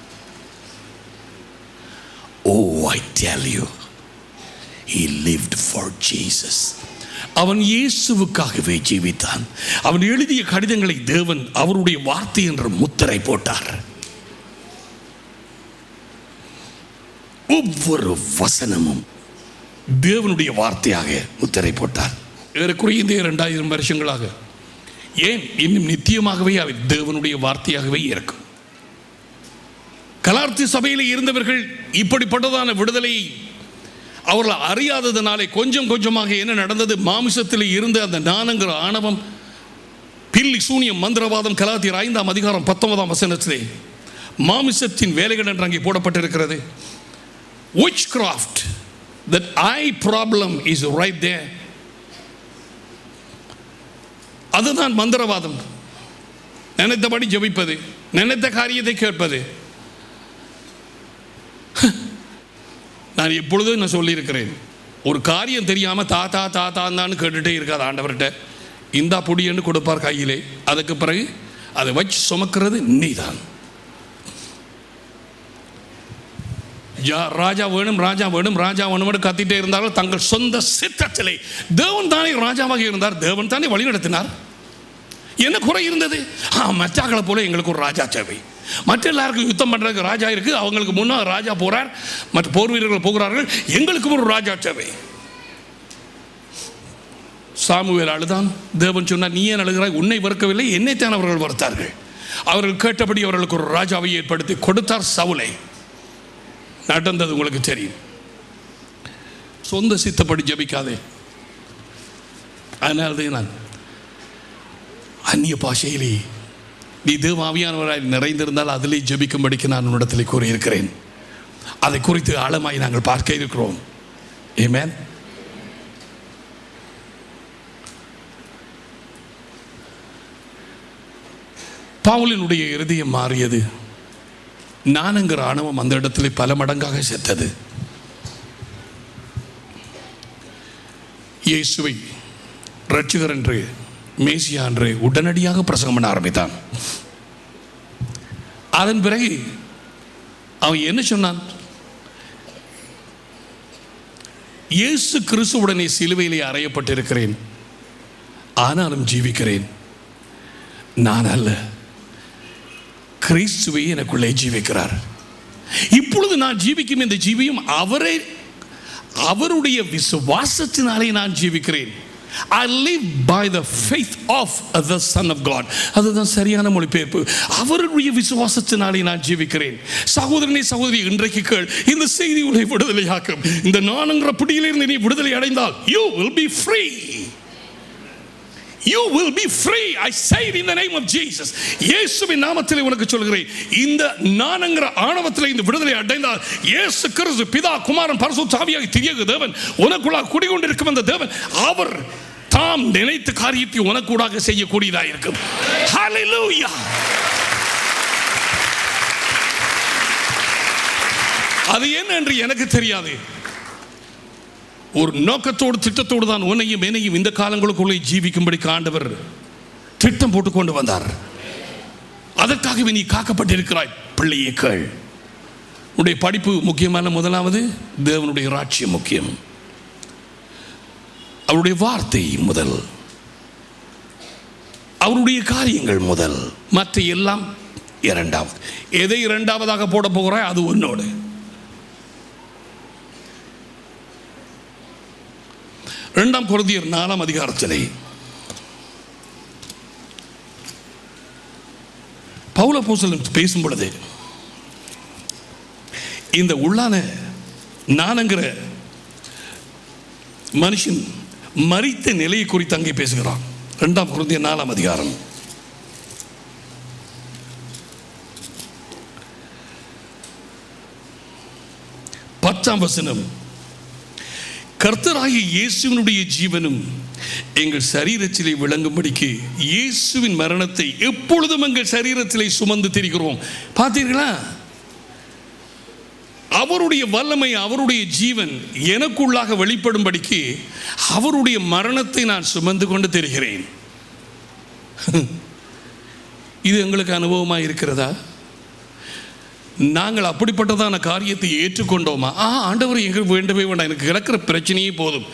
Oh, I tell you, he lived for Jesus. அவன் இயேசுவுக்காகவே ஜீவித்தான். அவன் எழுதிய கடிதங்களை தேவன் அவருடைய வார்த்தை என்ற முத்திரை போட்டார். ஒவ்வொரு வசனமும் தேவனுடைய வார்த்தையாக முத்திரை போட்டார். ஏறக்குறைய 2000 வருஷங்களாக, ஏன் இன்னும் நித்தியமாகவே அவை தேவனுடைய வார்த்தையாகவே இருக்கும். கலார்த்தி சபையில் இருந்தவர்கள் இப்படிப்பட்டதான விடுதலையை அவர்கள் அறியாததனாலே கொஞ்சம் கொஞ்சமாக என்ன நடந்தது? மாமிசத்தில் இருந்த அந்த ஞானங்கிற ஆணவம், பில்லி சூனியம், மந்திரவாதம், கலாத்தியர் 5ஆம் அதிகாரம் 19ஆம் வசனத்திலே மாமிசத்தின் வேலைகள் என்று அங்கே போடப்பட்டிருக்கிறது. witchcraft, that eye problem is right there. அதுதான் மந்திரவாதம். நினைத்தபடி ஜெபிப்பது, நினைத்த காரியத்தை கேட்பது. நான் எப்பொழுதும் நான் சொல்லியிருக்கிறேன், ஒரு காரியம் தெரியாமல் தாத்தா தாத்தான்னு கேட்டுகிட்டே இருக்காது. ஆண்டவர்கிட்ட இந்தா புடியன்னு கொடுப்பார் கையிலே. அதுக்கு பிறகு அதை வச்சு சுமக்கிறது நீதான். ராஜா வேணும், ராஜா வேணும், ராஜா வேணும் கத்திட்டே இருந்தாலும் தங்கள் சொந்த சித்தத்திலே தேவன் தானே ராஜாவாக இருந்தார், தேவன் தானே வழிநடத்தினார். என்ன குறை இருந்தது? மச்சாக்களை போல எங்களுக்கு ஒரு ராஜா தேவை. மற்ற எல்லாருக்கும் யுத்தம் பண்ணுறதுக்கு ராஜா இருக்கு, அவங்களுக்கு முன்னால் ராஜா போறார், மற்ற போர் வீரர்கள் போகிறார்கள், எங்களுக்கும் ஒரு ராஜா தேவை. சாமுவேல் அழுதான். தேவன் சொன்னார், நீ ஏன் அழுகிறாய்? உன்னை வெறுக்கவில்லை, என்னைத்தான் அவர்கள் வெறுத்தார்கள். அவர்கள் கேட்டபடி அவர்களுக்கு ஒரு ராஜாவை ஏற்படுத்தி கொடுத்தார், சவுலை. நடந்தது உங்களுக்கு தெரியும். சொந்த சித்தப்படி ஜபிக்காதே. அதனால்தான் நான் அந்நிய பாஷையிலே நீ தேவ ஆவியானவராய் நிறைந்திருந்தால் அதிலே ஜபிக்கும்படிக்கு நான் உன்னிடத்தில் கூறியிருக்கிறேன். அதை குறித்து ஆழமாய் நாங்கள் பார்க்க இருக்கிறோம். ஆமென். பவுலினுடைய இருதயம் மாறியது. நானுங்கிற ஆணவம் அந்த இடத்துல பல மடங்காக செத்தது. இயேசுவை ரட்சிகர் என்று, மேசியா என்று உடனடியாக பிரசங்கம் பண்ண ஆரம்பித்தான். அதன் பிறகு அவன் என்ன சொன்னான்? இயேசு கிறிஸ்துவுடனே சிலுவையிலே அறையப்பட்டிருக்கிறேன், ஆனாலும் ஜீவிக்கிறேன். நான் அல்ல, கிறிஸ்துவே எனக்குள்ளே ஜீவிக்கிறார். இப்பொழுது நான் ஜீவிக்கும் இந்த ஜீவியம் அவருடைய விசுவாசத்தினாலே நான் ஜீவிக்கிறேன். I live by the faith of the Son of God. அதுதான் சரியான மொழிபெயர்ப்பு. அவருடைய விசுவாசத்தினாலே நான் ஜீவிக்கிறேன். சகோதரனே சகோதரி, இன்றைக்கு கேள், இந்த செய்தி உன்னை விடுதலையாக்கும். இந்த நான்கிற பிடியிலிருந்து நீ விடுதலை அடைந்தால் you will be free. You will be free. I say it in the name of Jesus. இயேசுவின் நாமத்திலே உனக்கு சொல்கிறேன், இந்த நான்கிற ஆணவத்திலே இந்த விடுதலை அடைந்தால் இயேசு கிறிஸ்து பிதா குமாரன் பரிசுத்த ஆவியாகிய திரியேக தேவன் உனக்குள்ளாக குடிகொண்டிருக்கும் அந்த தேவன், அவர் தாம் நினைத்த காரியத்தை உனக்கூடாக செய்யக்கூடியதாக இருக்கும். ஹல்லேலூயா. அது என்ன என்று எனக்கு தெரியாது. ஒரு நோக்கத்தோடு திட்டத்தோடு தான் உன்னையும் என்னையும் இந்த காலங்களுக்குள்ளே ஜீவிக்கும்படி ஆண்டவர் திட்டம் போட்டு கொண்டு வந்தார். அதற்காகவே நீ காக்கப்பட்டிருக்கிறாய். பிள்ளையே கேள், உன்னுடைய படிப்பு முக்கியமான, முதலாவது தேவனுடைய ராஜ்யம் முக்கியம், அவருடைய வார்த்தை முதல், அவருடைய காரியங்கள் முதல், மற்ற எல்லாம் இரண்டாவது. எதை இரண்டாவதாக போட போகிறாய் அது உன்னோடு. 2 கொரிந்தியர் 4 அதிகாரத்திலே பவுல் அப்போஸ்தலன் பேசும் பொழுது இந்த உள்ளான நான்கிற மனுஷன் மரித்த நிலையை குறித்து அங்கே பேசுகிறான். 2 கொரிந்தியர் 4 அதிகாரம் 10 வசனம். கர்த்தராகிய இயேசுவினுடைய ஜீவனும் எங்கள் சரீரத்திலே விளங்கும்படிக்கு இயேசுவின் மரணத்தை எப்பொழுதும் எங்கள் சரீரத்திலே சுமந்து திரிகிறோம். பார்த்தீர்களா? அவருடைய வல்லமை, அவருடைய ஜீவன் எனக்குள்ளாக வெளிப்படும்படிக்கு அவருடைய மரணத்தை நான் சுமந்து கொண்டு திரிகிறேன். இது எங்களுக்கு அனுபவமாக இருக்கிறதா? நாங்கள் அப்படிப்பட்டதான காரியத்தை ஏற்றுக்கொண்டோமா? ஆண்டவர் எங்களுக்கு வேண்டவே வேண்டாம், எனக்கு கிடக்கிற பிரச்சனையே போதும்.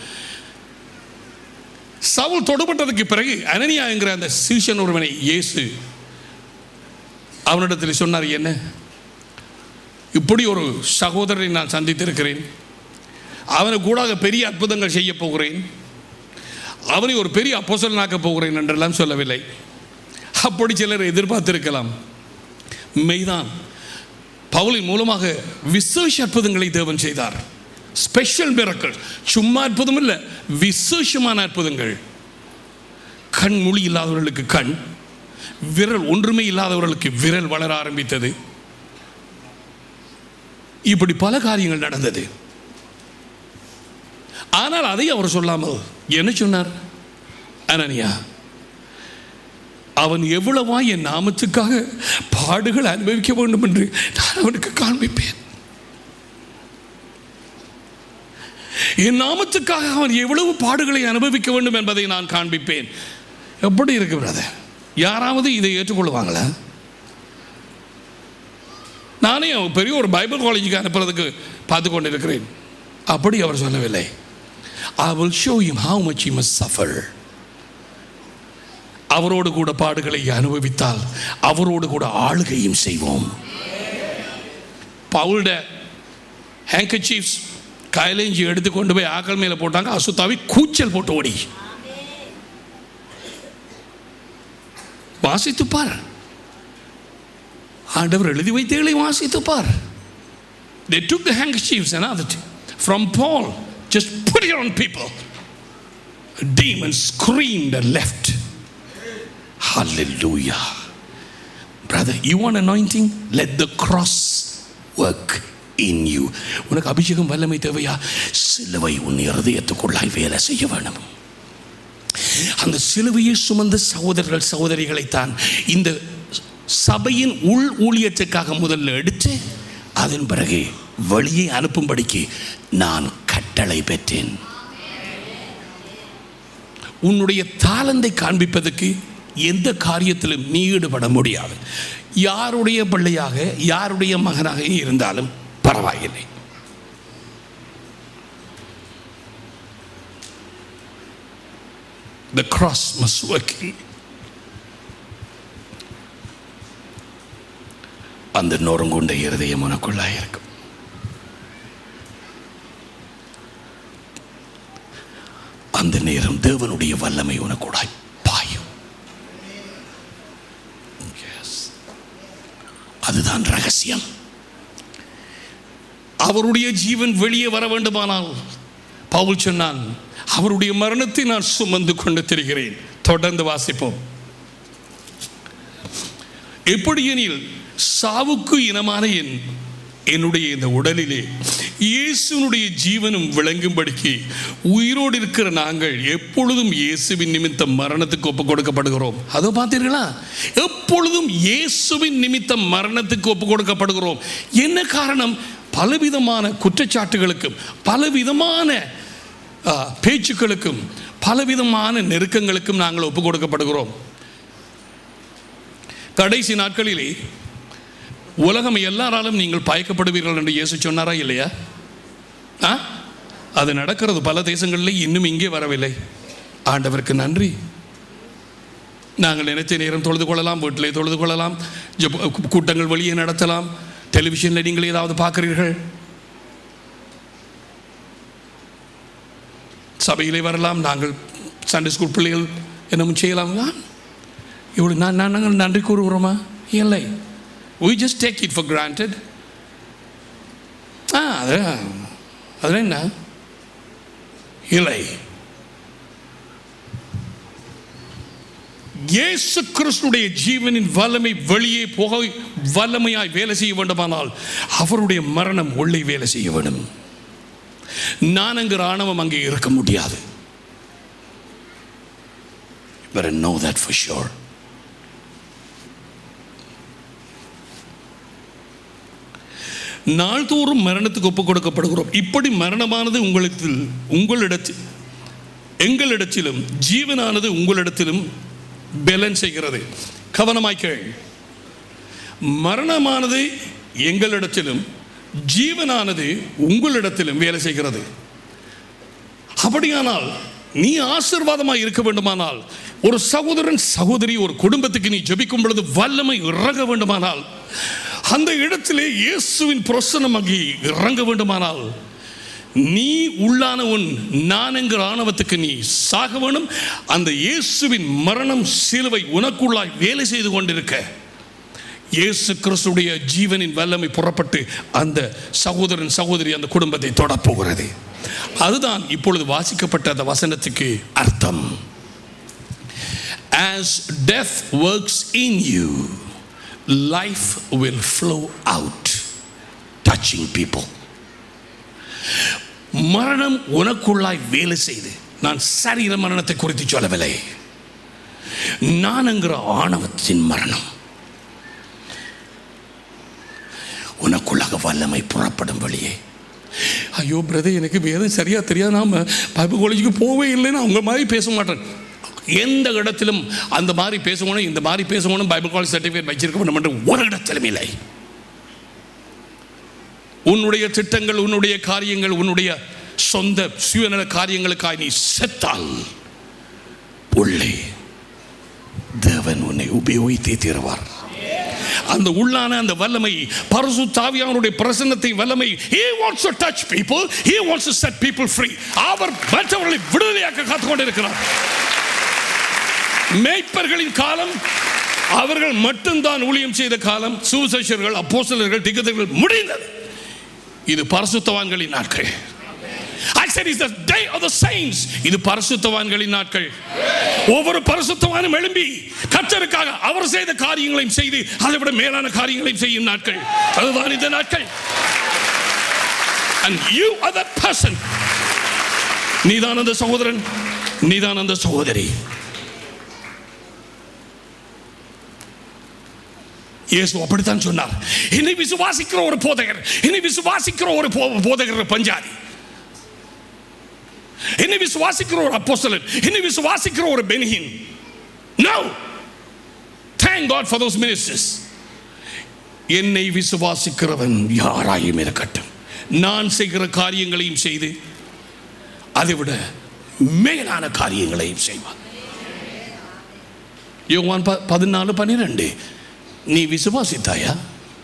சவுல் தொடுபட்டதுக்கு பிறகு அனனியா என்கிற அந்த சீஷன் ஒருவனை இயேசு அவனிடத்தில் சொன்னார், என்ன, இப்படி ஒரு சகோதரரை நான் சந்தித்திருக்கிறேன், அவனை கூடாக பெரிய அற்புதங்கள் செய்ய போகிறேன், அவனை ஒரு பெரிய அப்போஸ்தலனாக்க போகிறேன் என்றெல்லாம் சொல்லவில்லை. அப்படி சிலர் எதிர்பார்த்திருக்கலாம். மெய்தான், பவுலின் மூலமாக விசேஷ அற்புதங்களை தேவன் செய்தார். ஸ்பெஷல் மிரக்கிள், சும்மா அற்புதம் இல்லை, விசேஷமான அற்புதங்கள். கண் மொழி இல்லாதவர்களுக்கு கண், விரல் ஒன்றுமே இல்லாதவர்களுக்கு விரல் வளர ஆரம்பித்தது. இப்படி பல காரியங்கள் நடந்தது. ஆனால் அதை அவர் சொல்லாமல் என்ன சொன்னார்? அனனியா, அவன் எவ்வளவா என் நாமத்துக்காக பாடுகள் அனுபவிக்க வேண்டும் என்று நான் அவனுக்கு காண்பிப்பேன். என் நாமத்துக்காக அவன் எவ்வளவு பாடுகளை அனுபவிக்க வேண்டும் என்பதை நான் காண்பிப்பேன். எப்படி இருக்கு பிரதர்? யாராவது இதை ஏற்றுக்கொள்வாங்களா? நானே பெரிய ஒரு பைபிள் காலேஜுக்கு அனுப்புறதுக்கு பார்த்து கொண்டிருக்கிறேன். அப்படி அவர் சொல்லவில்லை. I will show him how much he must suffer. அவரோடு கூட பாடுகளை அனுபவித்தால் அவரோடு கூட ஆளுகையும் செய்வோம். பவுல்ட ஹேங்கர்சீஃப்ஸ் கையிலேஞ்சி எடுத்து கொண்டு போய் ஆக்கள் மேலே போட்டாங்க. அசுத்தாவி கூச்சல் போட்டு ஓடி. வாசித்துப்பார், ஆண்டவர் எழுதி வைத்தேகளை வாசித்துப்பார். They took the handkerchiefs and other from Paul, just put it on people. A demon screamed and left. Hallelujah. Brother, you want anointing? Let the cross work in you. உனக்கு அபிஷேகம் வல்லமை தேவையா? சிலுவை உன் இருதயத்துக்குள்ளாய் வேலை செய்ய வேணும். அந்த சிலுவையை சுமந்த சகோதரர்கள் சகோதரிகளைத்தான் இந்த சபையின் உள் ஊழியத்துக்காக முதல்ல எடுத்து அதன் பிறகு வெளியே அனுப்பும்படிக்கு நான் கட்டளை பெற்றேன். உன்னுடைய தாளந்தை காண்பிப்பதற்கு எந்த காரியத்திலும் நீ ஈடுபட முடியாது. யாருடைய பிள்ளையாக யாருடைய மகனாக இருந்தாலும் பரவாயில்லை. The cross must work. அந்த நொறுங்குண்ட இருதயம் உனக்குள்ளாக இருக்கும். அந்த நேரம் தேவனுடைய வல்லமை உனக்குள்ளாய் பாயும். அதுதான் ரகசியம். அவருடைய ஜீவன் வெளியே வர வேண்டுமானால் பவுல் சொன்னான், அவருடைய மரணத்தை நான் சுமந்து கொண்டு திரிகிறேன். தொடர்ந்து வாசிப்போம். எப்படியெனில் சாவுக்கு இனமான என்னுடைய இந்த உடலிலே இயேசுனுடைய ஜீவனும் விளங்கும்படிக்கு உயிரோடு இருக்கிற நாங்கள் எப்பொழுதும் இயேசுவின் நிமித்தம் மரணத்துக்கு ஒப்பு கொடுக்கப்படுகிறோம். அதோ பார்த்தீர்களா, எப்பொழுதும் இயேசுவின் நிமித்தம் மரணத்துக்கு ஒப்பு கொடுக்கப்படுகிறோம். என்ன காரணம்? பலவிதமான குற்றச்சாட்டுகளுக்கும் பலவிதமான பேச்சுக்களுக்கும் பலவிதமான நெருக்கங்களுக்கும் நாங்கள் ஒப்பு கொடுக்கப்படுகிறோம். கடைசி நாட்களிலே உலகம் எல்லாராலும் நீங்கள் பயக்கப்படுவீர்கள் என்று இயேசு சொன்னாரா இல்லையா? அது நடக்கிறது பல தேசங்களில், இன்னும் இங்கே வரவில்லை. ஆண்டவருக்கு நன்றி. நாங்கள் நினைச்ச நேரம் தொழுது கொள்ளலாம், வீட்டிலே தொழுது கொள்ளலாம், கூட்டங்கள் வெளியே நடத்தலாம், டெலிவிஷனில் நீங்கள் ஏதாவது பார்க்கிறீர்கள், சபையிலே வரலாம், நாங்கள் சண்டே ஸ்கூல் பிள்ளைகள் என்னமும் செய்யலாம். இவ்வளோ நாங்கள் நன்றி கூறுகிறோமா? இல்லை. We just take it for granted. அது என்ன இல்லை. இயேசு கிறிஸ்துடைய ஜீவனின் வல்லமை வெளியே போக வல்லமையாய் வேலை செய்ய வேண்டுமானால் அவருடைய மரணம் உள்ளே வேலை செய்ய வேண்டும். நான் அங்கு ஆணவம் அங்கே இருக்க முடியாது. But I know that for sure. நாள்தோறும் மரணத்துக்கு ஒப்புக் கொடுக்கப்படுகிறோம். இப்படி மரணமானது எங்களிடத்திலும் ஜீவனானது உங்களிடத்திலும் பேலன்ஸ் செய்கிறது. கவனமாய் கேள். மரணமானது எங்களிடத்திலும் ஜீவனானது உங்களிடத்திலும் வேலை செய்கிறது. அப்படியானால் நீ ஆசீர்வாதமாய் இருக்க வேண்டுமானால், ஒரு சகோதரன் சகோதரி ஒரு குடும்பத்துக்கு நீ ஜெபிக்கும் பொழுது வல்லமை இறங்க வேண்டுமானால், அந்த இடத்திலே இயேசுவின் பிரசன்னம் அங்கே இறங்க வேண்டுமானால், நீ உள்ளானவன் நான் என்கிற ஆணவத்துக்கு நீ சாக வேண்டும். அந்த இயேசுவின் மரணம் சிலுவை உனக்குள்ளாய் வேலை செய்து கொண்டிருக்க இயேசு கிறிஸ்துடைய ஜீவனின் வல்லமை புறப்பட்டு அந்த சகோதரன் சகோதரி அந்த குடும்பத்தை தொடப்போகிறது. அதுதான் இப்பொழுது வாசிக்கப்பட்ட அந்த வசனத்துக்கு அர்த்தம். As death works in you, life will flow out, touching people. மரணம் உனக்குள்ளாய் வேலை செய்து, நான் சரீர மரணத்தை குறித்து சொல்லவில்லை, நான் என்கிற ஆணவத்தின் மரணம் உனக்குள்ளாக வல்லமை புறப்படும் வழியே. ஐயோ பிரதர், எனக்கு வேதம் சரியா தெரியாது, நாம் பைபிள் காலேஜுக்கு போவே இல்லைன்னு அவங்க மாதிரி பேச மாட்டேன். எந்த இடத்திலும் அந்த மாதிரி பேசணும், இந்த மாதிரி பேசணும், பைபிள் காலேஜ் சர்டிஃபிகேட் வச்சிருக்க வேண்டும் என்று ஒரு இடத்திலும் இல்லை. உன்னுடைய திட்டங்கள், உன்னுடைய காரியங்கள், உன்னுடைய சொந்த சுயநல காரியங்களுக்காக நீ செத்தால் உள்ளே தேவன் உன்னை உபயோகித்தே தீருவார். அந்த உள்ளான அந்த வல்லமை, பரிசுத்த ஆவியானவருடைய பிரசன்னத்தை வல்லமை, he wants to touch people, he wants to set people free. அவர் மற்றவர்களை விடுதலையாக்க காத்துக் கொண்டிருக்கிறார். மேய்ப்பர்களின் காலம், அவர்கள் மட்டும்தான் ஊழியம் செய்த காலம், சுவிசேஷகர்கள், அப்போஸ்தலர்கள், தீர்க்கதரிசிகள் முடிந்தது. இது பரிசுத்தவான்களின் நாட்கள். I said it's the day of the saints. இது பரிசுத்தவான்களின் நாட்கள். ஒவ்வொரு பரிசுத்தவானும் எழும்பி கர்த்தருக்காக அவர் செய்த காரியங்களையும் செய்து அதை விட மேலான காரியங்களையும் செய்யும் நாட்கள். அதுதான் இந்த நாட்கள். And you are that person. நீதான் அந்த சகோதரன், நீதான் அந்த சகோதரி. இயேசு அப்படித்தான் சொன்னார். என்னை விசுவாசிக்கிற ஒரு போதகர், என்னை விசுவாசிக்கிற ஒரு போதகர் பஞ்சாதி, என்னை விசுவாசிக்கிற ஒரு அப்போஸ்தலன், என்னை விசுவாசிக்கிற ஒரு பென்ஹின். No, thank God for those ministers. என்னை விசுவாசிக்கிறவன் யாராயும் இருக்கட்டும், நான் செய்கிற காரியங்களையும் செய்து அதைவிட மேலான காரியங்களையும் செய்வான். யோவான் 14:12. நீ விசுவாசித்தாயா?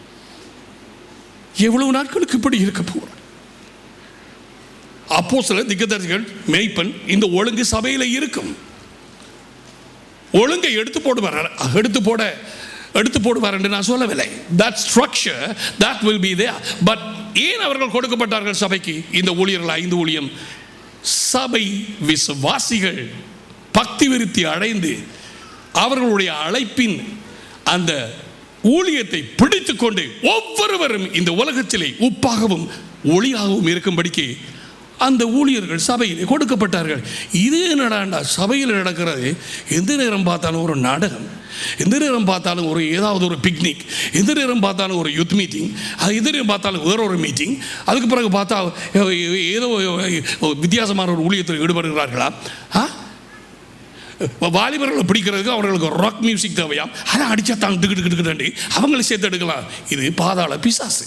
எவ்வளவு நாட்களுக்கு இப்படி இருக்க போற? அப்போஸ்தலர், திக்கதரிசிகள், மேய்ப்பன், இந்த ஒழுங்கு சபையில் இருக்கும். ஒழுங்கை எடுத்து போடுவார் என்று நான் சொல்லவில்லை. that structure that will be there. but ஏன் அவர்கள் கொடுக்கப்பட்டார்கள் சபைக்கு? இந்த ஊழியர்கள் 5 ஊழியம் சபை விசுவாசிகள் பக்தி விருத்தி அடைந்து அவர்களுடைய அழைப்பின் அந்த ஊழியத்தை பிடித்துக் கொண்டு ஒவ்வொருவரும் இந்த உலகத்திலே உப்பாகவும் ஒளியாகவும் இருக்கும்படிக்கு அந்த ஊழியர்கள் சபையிலே கொடுக்கப்பட்டார்கள். இது என்னடா சபையில் நடக்கிறது? எந்த நேரம் பார்த்தாலும் ஒரு நாடகம், எந்த நேரம் பார்த்தாலும் ஏதாவது ஒரு பிக்னிக், எந்த நேரம் பார்த்தாலும் ஒரு யூத் மீட்டிங், அது எந்த நேரம் பார்த்தாலும் வேறொரு மீட்டிங், அதுக்கு பிறகு பார்த்தா ஏதோ வித்தியாசமான ஒரு ஊழியத்தில் ஈடுபடுகிறார்களா? வாலிபர்களை பிடிக்கிறதுக்கு அவர்களுக்கு ராக் மியூசிக் தேவையாம், அதை அடிச்சா தான் டிக்கிட்டு அவங்களை சேர்த்து எடுக்கலாம். இது பாதாள பிசாசு.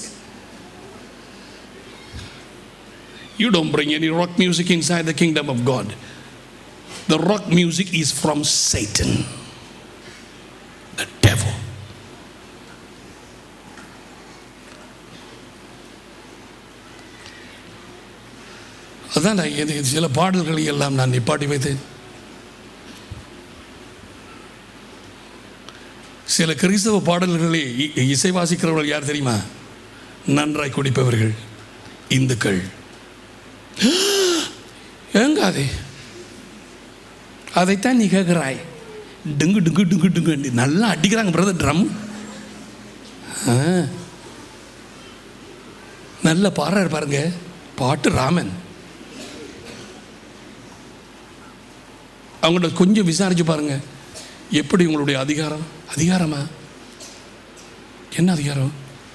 You don't bring any rock music inside the kingdom of God. The rock music is from Satan, the devil. அதான் சில பாடல்களை எல்லாம் நான் நிப்பாட்டி வைத்தேன். சில கிறிஸ்தவ பாடல்களை இசைவாசிக்கிறவர்கள் யார் தெரியுமா? நன்றாய் குடிப்பவர்கள், இந்துக்கள். ஏங்காதே, அதைத்தான் நீ கேட்குறாய். டுங்கு டுங்கு டுங்கு டுங்கு நல்லா அடிக்கிறாங்க பிரதர் ட்ரம். நல்ல பாடுறாரு பாருங்க, பாட்டு ராமன். அவங்கள்ட்ட கொஞ்சம் விசாரிச்சு பாருங்க, எப்படி உங்களுடைய அதிகாரமா? என்ன அதிகாரம்?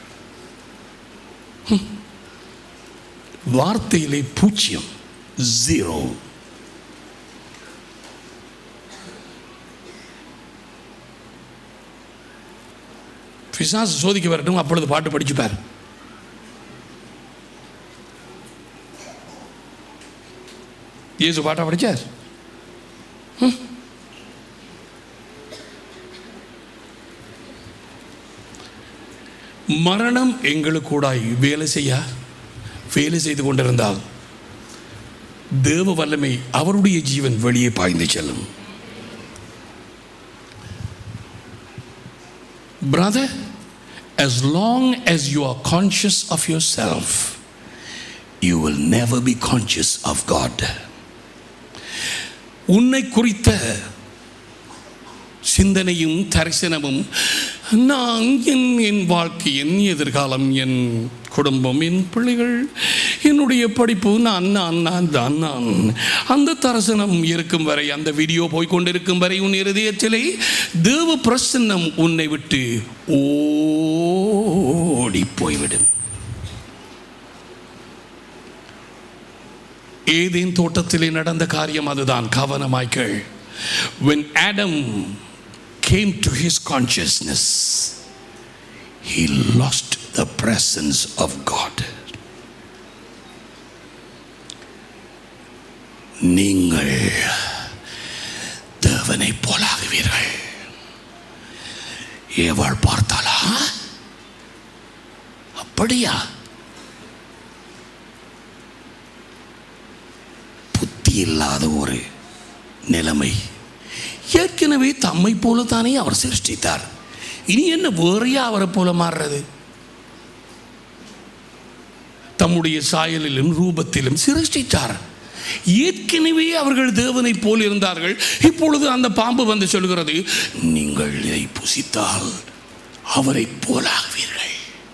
வார்த்தையிலே பூச்சியம், 0. பிசாசு சோதிக்க வரட்டும், அப்பொழுது பாட்டு படிச்சுப்பார். இயேசு பாட்டா படிச்சார். மரணம் எங்களுக்கு கூட வேலை செய்து கொண்டிருந்தால் தேவ வல்லமை அவருடைய ஜீவன் வெளியே பாய்ந்து செல்லும். Brother, as long as you are conscious of yourself, you will never be conscious of God. உன்னை குறித்த சிந்தனையும் தரிசனமும், நான் என் வாழ்க்கை, என் எதிர்காலம், என் குடும்பம், என் பிள்ளைகள், என்னுடைய படிப்பு, நான் அந்த தரிசனம் இருக்கும் வரை, அந்த வீடியோ போய்கொண்டிருக்கும் வரை உன் இருதயத்திலே தேவ பிரசன்னம் உன்னை விட்டு ஓடி போய்விடும். ஏதேன் தோட்டத்திலே நடந்த காரியம் அதுதான். கவனமாய்கள். When Adam came to his consciousness, he lost the presence of God. நீங்கள் தேவனை போலாகுவீர்கள். ஏவாள் பார்த்தாளா? அப்படியா? புத்தி இல்லாத ஒரு நிலைமை. ஏற்கனவே தம்மை போல தானே அவர் சிருஷ்டித்தார், இனி என்ன வேறையா அவரை போல மாறுறது? தம்முடைய சாயலிலும் ரூபத்திலும் சிருஷ்டித்தார். ஏற்கனவே அவர்கள் தேவனை போல் இருந்தார்கள். இப்பொழுது அந்த பாம்பு வந்து சொல்கிறது, நீங்கள் இதை புசித்தால் அவரை போலாகுவீர்கள்.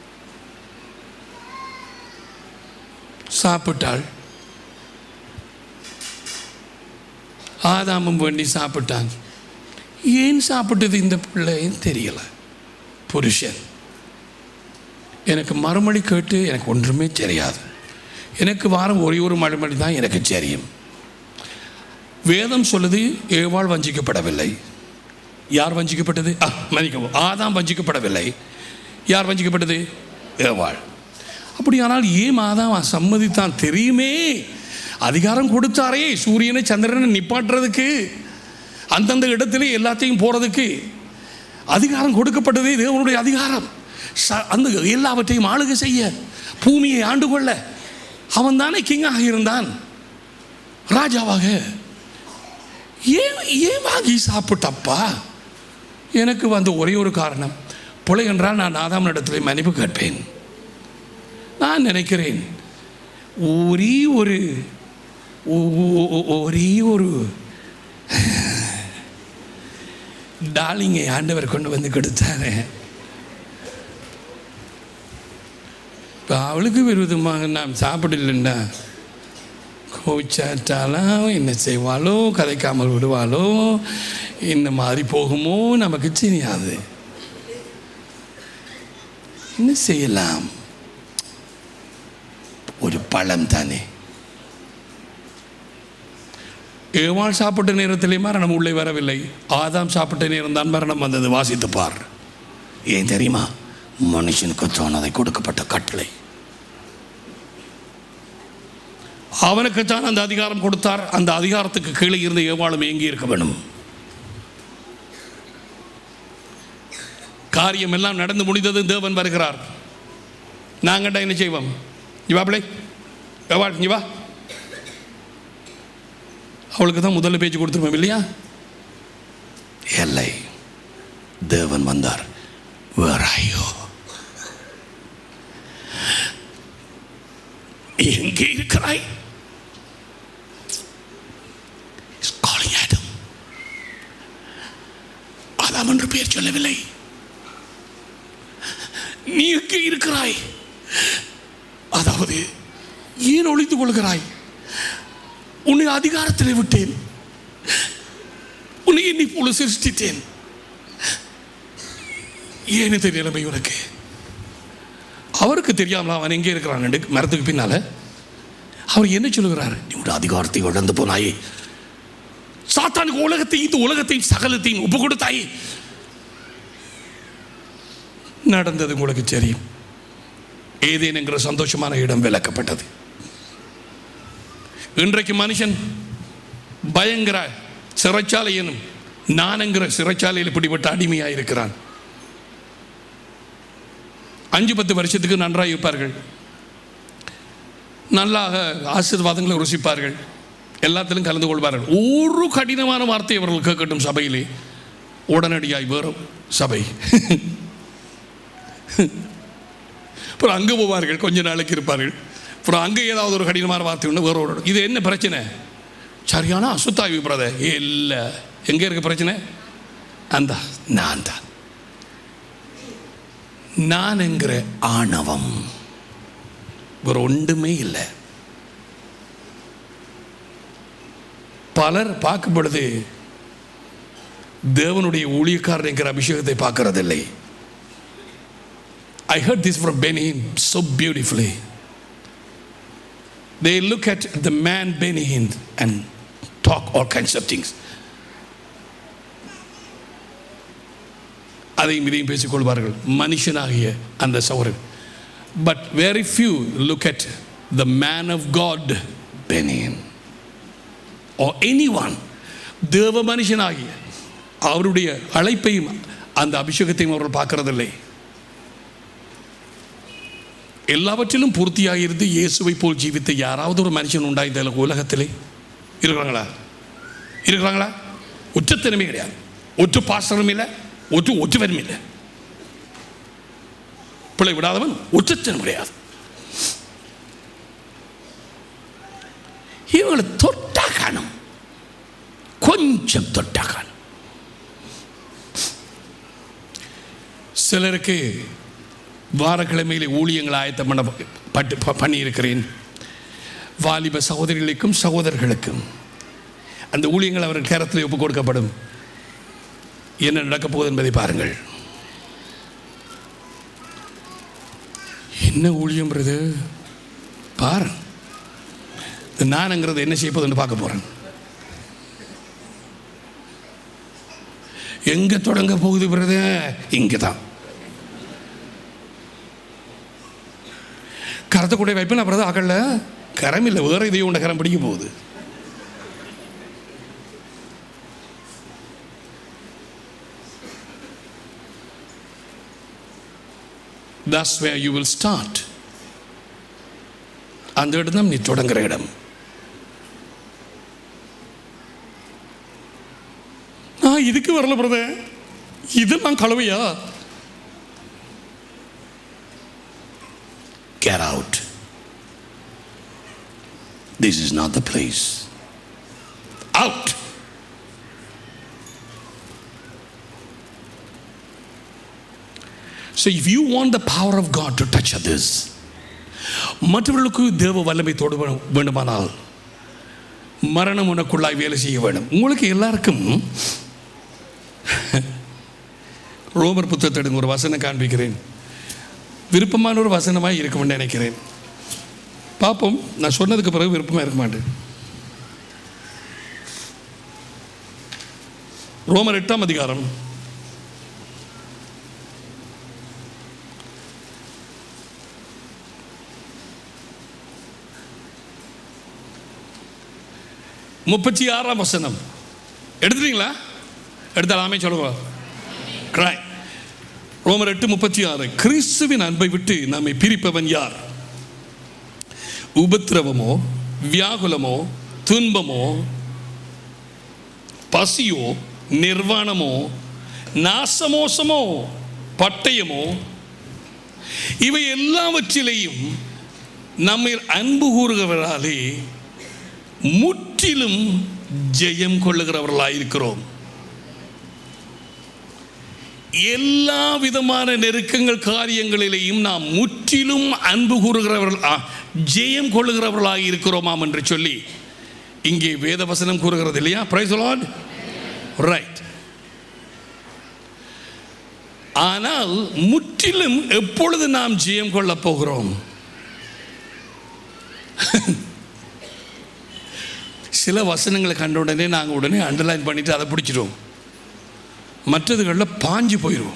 சாப்பிட்டாள். ஆதாமும் வேண்டி சாப்பிட்டான். ஏன் சாப்பிட்டது இந்த பிள்ளைன்னு தெரியல. புருஷன், எனக்கு மறுமொழி கேட்டு எனக்கு ஒன்றுமே தெரியாது. எனக்கு வாரம் ஒரே ஒரு மறுமொழி தான் எனக்கு தெரியும். வேதம் சொல்லுது, ஏவாள் வஞ்சிக்கப்படவில்லை. யார் வஞ்சிக்கப்பட்டது? மன்னிக்கவும், ஆதாம் வஞ்சிக்கப்படவில்லை. யார் வஞ்சிக்கப்பட்டது? ஏவாள். அப்படியானால் ஏன் ஆதாம் சம்மதித்தான்? தெரியுமே, அதிகாரம் கொடுத்தாரே சூரியனை சந்திரனை நிப்பாட்டுறதுக்கு, அந்தந்த இடத்திலே எல்லாத்தையும் போறதுக்கு அதிகாரம் கொடுக்கப்பட்டதே தேவனுடைய அதிகாரம். அந்த எல்லாவற்றையும் ஆளுகை செய்ய, பூமியை ஆண்டு கொள்ள அவன் தானே கிங்காக இருந்தான், ராஜாவாக. ஏன் வாங்கி சாப்பிட்டப்பா? எனக்கு வந்த ஒரே ஒரு காரணம், பிழை என்றால் நான் ஆதாம் இடத்துல மன்னிப்பு கேட்பேன். நான் நினைக்கிறேன் ஒரே ஒரு டார்லிங்கை ஆண்டவர் கொண்டு வந்து கொடுத்தாரு. இப்போ அவளுக்கு விரோதமாக நாம் சாப்பிடலன்னா கோச்சாட்டாலாம் என்ன செய்வாளோ, கதைக்காமல் விடுவாளோ, இந்த மாதிரி போகுமோ நமக்கு தெரியாது. என்ன செய்யலாம்? ஒரு பழம் தானே. ஏவாள் சாப்பிட்ட நேரத்திலே மரணம் உள்ளே வரவில்லை, ஆதாம் சாப்பிட்ட நேரம் தான் மரணம் வந்தது. வாசித்து பார். ஏன் தெரியுமா? மனுஷனுக்கு சொன்னதை கொடுக்கப்பட்ட கட்டளை. அவனுக்குத்தான் அந்த அதிகாரம் கொடுத்தார். அந்த அதிகாரத்துக்கு கீழே இருந்த ஏவாளும் எங்கே இருக்க வேண்டும். காரியம் எல்லாம் நடந்து முடிந்தது. தேவன் வருகிறார். நாங்கள்டா என்ன செய்வோம்? இவா பிள்ளை, ஏவாள் இவா. அவளுக்கு தான் முதல்ல பேச்சு கொடுத்துருவோம் இல்லையா? இல்லை, தேவன் வந்தார். Where are you? எங்கே இருக்கிறாய்? calling Adam. ஆதாம் என்று பெயர் சொல்லவில்லை. நீ எங்கே இருக்கிறாய்? அதாவது ஏன் ஒளித்துக் கொள்கிறாய்? உன்னை அதிகாரத்தில் விட்டேன், உன்னை என்னை போல சிருஷ்டித்தேன். ஏன் இந்த நிலைமை உனக்கு? அவருக்கு தெரியாமல அவன் எங்கே இருக்கிறான் மரத்துக்கு பின்னால. அவர் என்ன சொல்லுகிறார்? நீ உடைய அதிகாரத்தை இழந்து போனாயே, சாத்தானுக்கு உலகத்தையும் இந்த உலகத்தையும் சகலத்தையும் ஒப்பு கொடுத்தாயே. நடந்தது உங்களுக்கு தெரியும். ஏதேன் என்கிற சந்தோஷமான இடம் விலக்கப்பட்டது. இன்றைக்கு மனுஷன் பயங்கர சிறைச்சாலை எனும் நான் என்கிற சிறைச்சாலையில் பிடிபட்ட அடிமையாக இருக்கிறான். 5-10 வருஷத்துக்கு நன்றாக இருப்பார்கள், நல்லாக ஆசீர்வாதங்களை ருசிப்பார்கள், எல்லாத்திலும் கலந்து கொள்வார்கள். ஒரு கடினமான வார்த்தை அவர்கள் கேட்கட்டும் சபையிலே, உடனடியாய் வேறும் சபை. அப்புறம் அங்கே போவார்கள், கொஞ்ச நாளைக்கு இருப்பார்கள், அப்புறம் அங்கே ஏதாவது ஒரு கடினமான வார்த்தை உண்டு வேற. இது என்ன பிரச்சனை? சரியான அசுத்தாய்வு பிரதர். இல்லை, எங்கே இருக்க பிரச்சனை? அந்த நான் தான், நான் என்கிற ஆணவம், வேற ஒன்றுமே இல்லை. பலர் பார்க்கும் பொழுது தேவனுடைய ஊழியக்காரர் என்கிற அபிஷேகத்தை பார்க்கறதில்லை. I heard this from Benny Hinn so beautifully. They look at the man Benny Hinn and talk all kinds of things. அதையும் இதையும் பேசிக்கொள்வார்கள் மனுஷனாகிய அந்த Sauran. But very few look at the man of God Benny Hinn or anyone. தேவ மனுஷனாகிய அவருடைய அழைப்பையும் அந்த அபிஷேகத்தையும் அவர்கள் பார்க்கறதில்லை. எல்லாவற்றிலும் பூர்த்தியாக இருந்து இயேசுவை போல் ஜீவித்த யாராவது ஒரு மனுஷன் உண்டா இந்த உலகத்திலே? இருக்கிறாங்களா? இருக்கிறாங்களா? ஒற்றத்தனமே கிடையாது, ஒற்று பாசனமும் இல்லை, ஒற்றுவரும் இல்லை. பிள்ளை விடாதவன் ஒற்றத்தனம் கிடையாது. இவங்களை தொட்டா காணும், கொஞ்சம் தொட்டா காணும். சிலருக்கு வாரக்கிழமையிலே ஊழியங்களை ஆயத்தம் பண்ணியிருக்கிறேன். வாலிப சகோதரிகளுக்கும் சகோதரர்களுக்கும் அந்த ஊழியங்கள் அவர்கள் கேரத்தில் ஒப்புக் கொடுக்கப்படும். என்ன நடக்கப் போகுது என்பதை பாருங்கள். என்ன ஊழியம்ன்றது பாரு. நான்ங்கிறது என்ன செய்ய போகுதுன்னு பார்க்க போறேன். எங்கே தொடங்க போகுது பிரதர்? இங்கே தான். கரத்தை கூட வைப்பேன் பிரதர். அகல்ல கரம் இல்லை, வேறு இதையும் உண்ட கரம் பிடிக்க போகுது. That's where you will start. அந்த இடம் தான் நீ தொடங்குற இடம். நான் இதுக்கு வரல பிரதர், இதெல்லாம் கலவையா? Get out. This is not the place. Out. So if you want the power of God to touch others, மற்றவர்களுக்கு தேவ வல்லமை தொட வேண்டுமானால் மரணம் உனக்குள்ளாய் வேலை செய்ய வேண்டும். உங்களுக்கு எல்லாருக்கும் ரோமர் புத்தகத்தை ஒரு வசனம் காண்பிக்கிறேன். விருப்பமான ஒரு வசனமாக இருக்கும்னு நினைக்கிறேன். பார்ப்போம். நான் சொன்னதுக்கு பிறகு விருப்பமாக இருக்க மாட்டேன். ரோமர் 8ஆம் அதிகாரம் 36ஆம் வசனம். எடுத்துட்டீங்களா? எடுத்தாலாமே சொல்லுங்க. ரோமர் 8:36. கிறிஸ்துவின் அன்பை விட்டு நம்மை பிரிப்பவன் யார்? உபத்திரவமோ, வியாகுலமோ, துன்பமோ, பசியோ, நிர்வாணமோ, நாசமோசமோ, பட்டயமோ, இவை எல்லாவற்றிலேயும் நம்மை அன்பு கூறுகிறவர்களாலே முற்றிலும் ஜெயம் கொள்ளுகிறவர்களாயிருக்கிறோம். எல்லா விதமான நெருக்கங்கள் காரியங்களிலேயும் நாம் முற்றிலும் அன்பு கூறுகிறவர்கள், ஜெயம் கொள்ளுகிறவர்களாக இருக்கிறோமாம் என்று சொல்லி இங்கே வேத வசனம் கூறுகிறது இல்லையா? Praise the lord. ரைட். ஆனால் முற்றிலும் எப்பொழுது நாம் ஜெயம் கொள்ள போகிறோம்? சில வசனங்களை கண்ட உடனே நாங்கள் உடனே அண்டர்லைன் பண்ணிட்டு அதை பிடிச்சிடுவோம். மற்றதுகளில் பாஞ்சு போயிடுவோம்.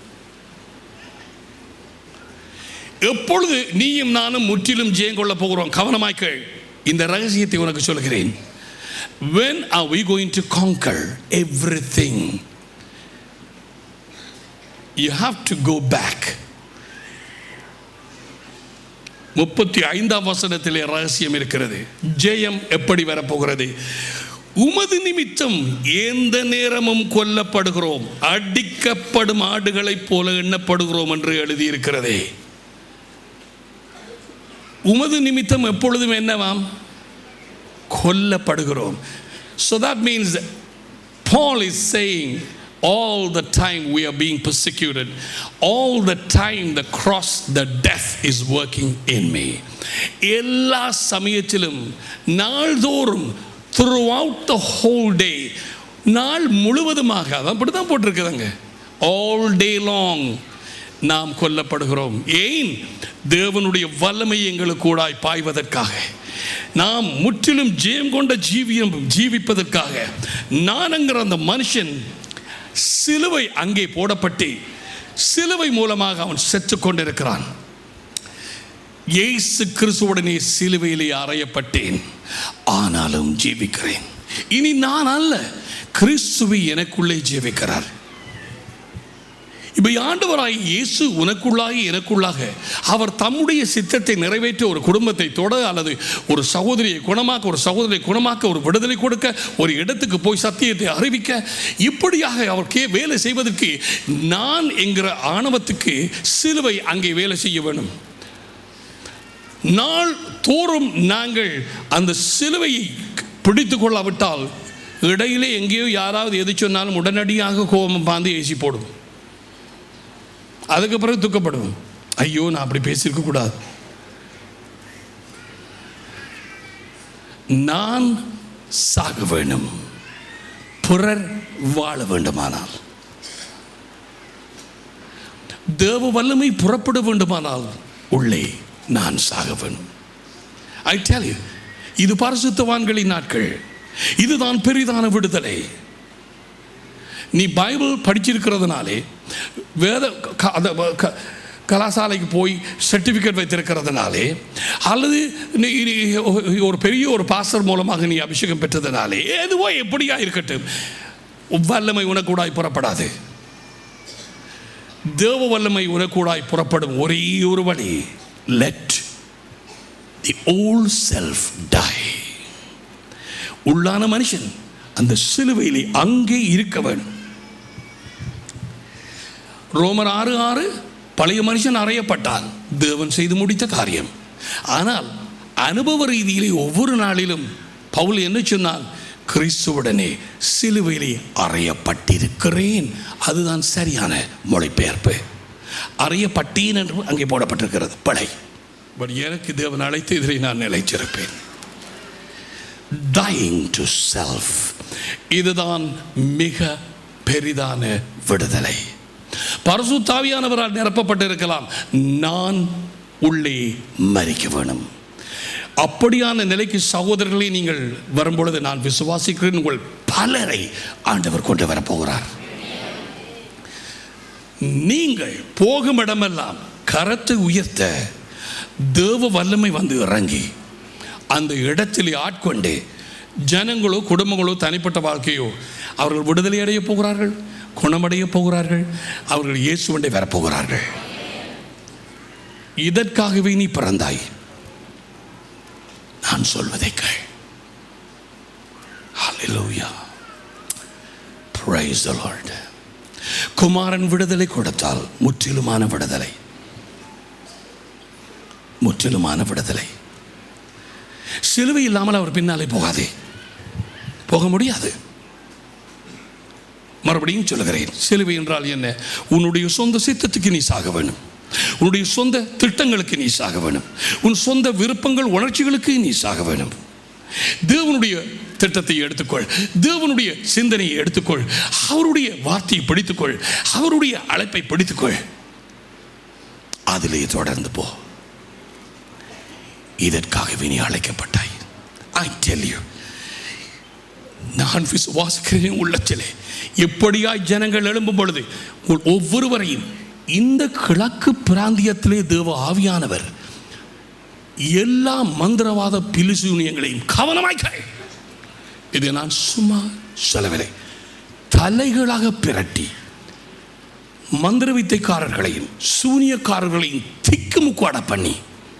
எப்பொழுது நீயும் நானும் முற்றிலும் ஜெயம் கொள்ள போகிறோம்? கவனமாய்கள், இந்த ரகசியத்தை உனக்கு சொல்கிறேன். When are we going to conquer everything? You have to go back. 35ஆம் வசனத்திலே ரகசியம் இருக்கிறது. ஜெயம் எப்படி வரப்போகிறது? உமது நிமித்தம் எந்த நேரமும் கொல்லப்படுகிறோம், அடிக்கப்படும் ஆடுகளைப் போல எண்ணப்படுகிறோம் என்று எழுதியிருக்கிறதே. உமது நிமித்தம் எப்பொழுதும் என்னவாம்? கொல்லப்படுகிறோம். So that means Paul is saying all the time we are being persecuted, all the time the cross, the death is working in me. எல்லா சமயத்திலும் நாள்தோறும், throughout the whole day, நாள் முழுவதுமாக, அதான் அப்படி தான் போட்டிருக்குதுங்க, all day long நாம் கொல்லப்படுகிறோம். ஏன்? தேவனுடைய வல்லமை எங்களுக்கு கூடாய் பாய்வதற்காக, நாம் முற்றிலும் ஜெயம் கொண்ட ஜீவிப்பதற்காக. நான்ங்கிற அந்த மனுஷன் சிலுவை அங்கே போடப்பட்டு சிலுவை மூலமாக அவன் செத்து கொண்டிருக்கிறான். இயேசு கிறிஸ்துவுடனே சிலுவையிலே அறையப்பட்டேன், ஆனாலும் ஜீவிக்கிறேன். இனி நான் அல்ல, கிறிஸ்துவை எனக்குள்ளே ஜீவிக்கிறார். இப்ப ஆண்டவராய் இயேசு உனக்குள்ளாக எனக்குள்ளாக அவர் தம்முடைய சித்தத்தை நிறைவேற்ற, ஒரு குடும்பத்தை தொட, அல்லது ஒரு சகோதரியை குணமாக்க, ஒரு சகோதரியை குணமாக்க, ஒரு விடுதலை கொடுக்க, ஒரு இடத்துக்கு போய் சத்தியத்தை அறிவிக்க, இப்படியாக அவர் வேலை செய்வதற்கு நான் என்கிற ஆணவத்துக்கு சிலுவை அங்கே வேலை செய்ய வேண்டும். நாள் தோறும் நாங்கள் அந்த சிலுவையை பிடித்து கொள்ளாவிட்டால் இடையிலே எங்கேயோ யாராவது எது சொன்னாலும் உடனடியாக கோபம் பாந்து ஏசி போடும். அதுக்கு பிறகு துக்கப்படும், ஐயோ நான் அப்படி பேசியிருக்க கூடாது. நான் சாக வேண்டும், பிறர் வாழ வேண்டுமானால், தேவ வல்லமை புறப்பட வேண்டுமானால் உள்ளே நான் சாக வேண்டும். I tell you, இது பரிசுத்தவான்களின் நாட்கள். இதுதான் பெரிதான விடுதலை. நீ பைபிள் படிச்சிருக்கிறதுனாலே, வேத கலாசாலைக்கு போய் சர்டிஃபிகேட் வைத்திருக்கிறதுனாலே, அல்லது ஒரு பெரிய ஒரு பாஸ்டர் மூலமாக நீ அபிஷேகம் பெற்றதுனாலே, எதுவோ எப்படியா இருக்கட்டும், வல்லமை உனக்கூடாய் புறப்படாது. தேவ வல்லமை உனக்கூடாய் புறப்படும் ஒரே ஒரு வழி, let the old self die. உள்ளான மனுஷன் அந்த சிலுவையிலே அங்கே இருக்க வேண்டும். ரோமர் 6:6, பழைய மனுஷன் அறையப்பட்டால் தேவன் செய்து முடித்த காரியம். ஆனால் அனுபவ ரீதியிலே ஒவ்வொரு நாளிலும் பவுல் என்ன சொன்னான்? கிறிஸ்துவுடனே சிலுவையிலே அறையப்பட்டிருக்கிறேன். அதுதான் சரியான மொழிபெயர்ப்பு. அறையப்பட்டேன் என்று அங்கே போடப்பட்டிருக்கிறது படை. பட் எனக்கு தேவன் அழைத்து இதிலே நான் நிலைச்சிருப்பேன். dying to self, இதுதான் மிக பெரிதான விடுதலை. பரிசுத்த ஆவியானவரால் நிரப்பப்பட்டிருக்கலாம், நான் உள்ளே மரிக்க வேணும். அப்படியான நிலைக்கு சகோதரர்களை நீங்கள் வரும்பொழுது நான் விசுவாசிக்கிறேன், உங்கள் பலரை ஆண்டவர் கொண்டு வரப்போகிறார். நீங்கள் போகும் இடமெல்லாம் கரத்தை உயர்த்த தேவ வல்லமை வந்து இறங்கி அந்த இடத்தில் ஆட்கொண்டு ஜனங்களோ குடும்பங்களோ தனிப்பட்ட வாழ்க்கையோ அவர்கள் விடுதலை அடைய போகிறார்கள், குணமடைய போகிறார்கள், அவர்கள் இயேசுவண்டை வரப்போகிறார்கள். இதற்காகவே நீ பிறந்தாய். நான் சொல்வதை கேள். ஹல்லேலூயா, பிரைஸ் தி லார்ட். குமாரன் விடுதலை கொடுத்தால் முற்றிலுமான விடுதலை, முற்றிலுமான விடுதலை. சிலுவை இல்லாமல் அவர் பின்னாலே போகாதே, போக முடியாது. மறுபடியும் சொல்லுகிறேன், சிலுவை என்றால் என்ன? உன்னுடைய சொந்த சித்தத்துக்கு நீ சாக வேணும், உன்னுடைய சொந்த திட்டங்களுக்கு நீ சாக வேணும், உன் சொந்த விருப்பங்கள் உணர்ச்சிகளுக்கு நீ சாக வேணும். தேவனுடைய திட்டத்தை எடுத்துக்கொள், தேவனுடைய சிந்தனையை எடுத்துக்கொள், அவருடைய வார்த்தையை பிடித்துக்கொள், அவருடைய அழைப்பை பிடித்துக்கொள், அதிலே தொடர்ந்து போ. இதற்காகவே நீ அழைக்கப்பட்டாய். I tell you, நான் விசுவாசிக்கிறேன் உள்ளத்திலே எப்படியாய் ஜனங்கள் எழும்பும் பொழுது ஒவ்வொருவரையும் இந்த கிழக்கு பிராந்தியத்திலே தேவ ஆவியானவர் எல்லா மந்திரவாத பிலிசூனியங்களையும் கவனமாய், இதை நான் சும்மா சொல்லவில்லை, தலைகளாக பிரட்டி மந்திர வித்தைக்காரர்களையும் சூனியக்காரர்களையும் திக்குமுக்காட பண்ணி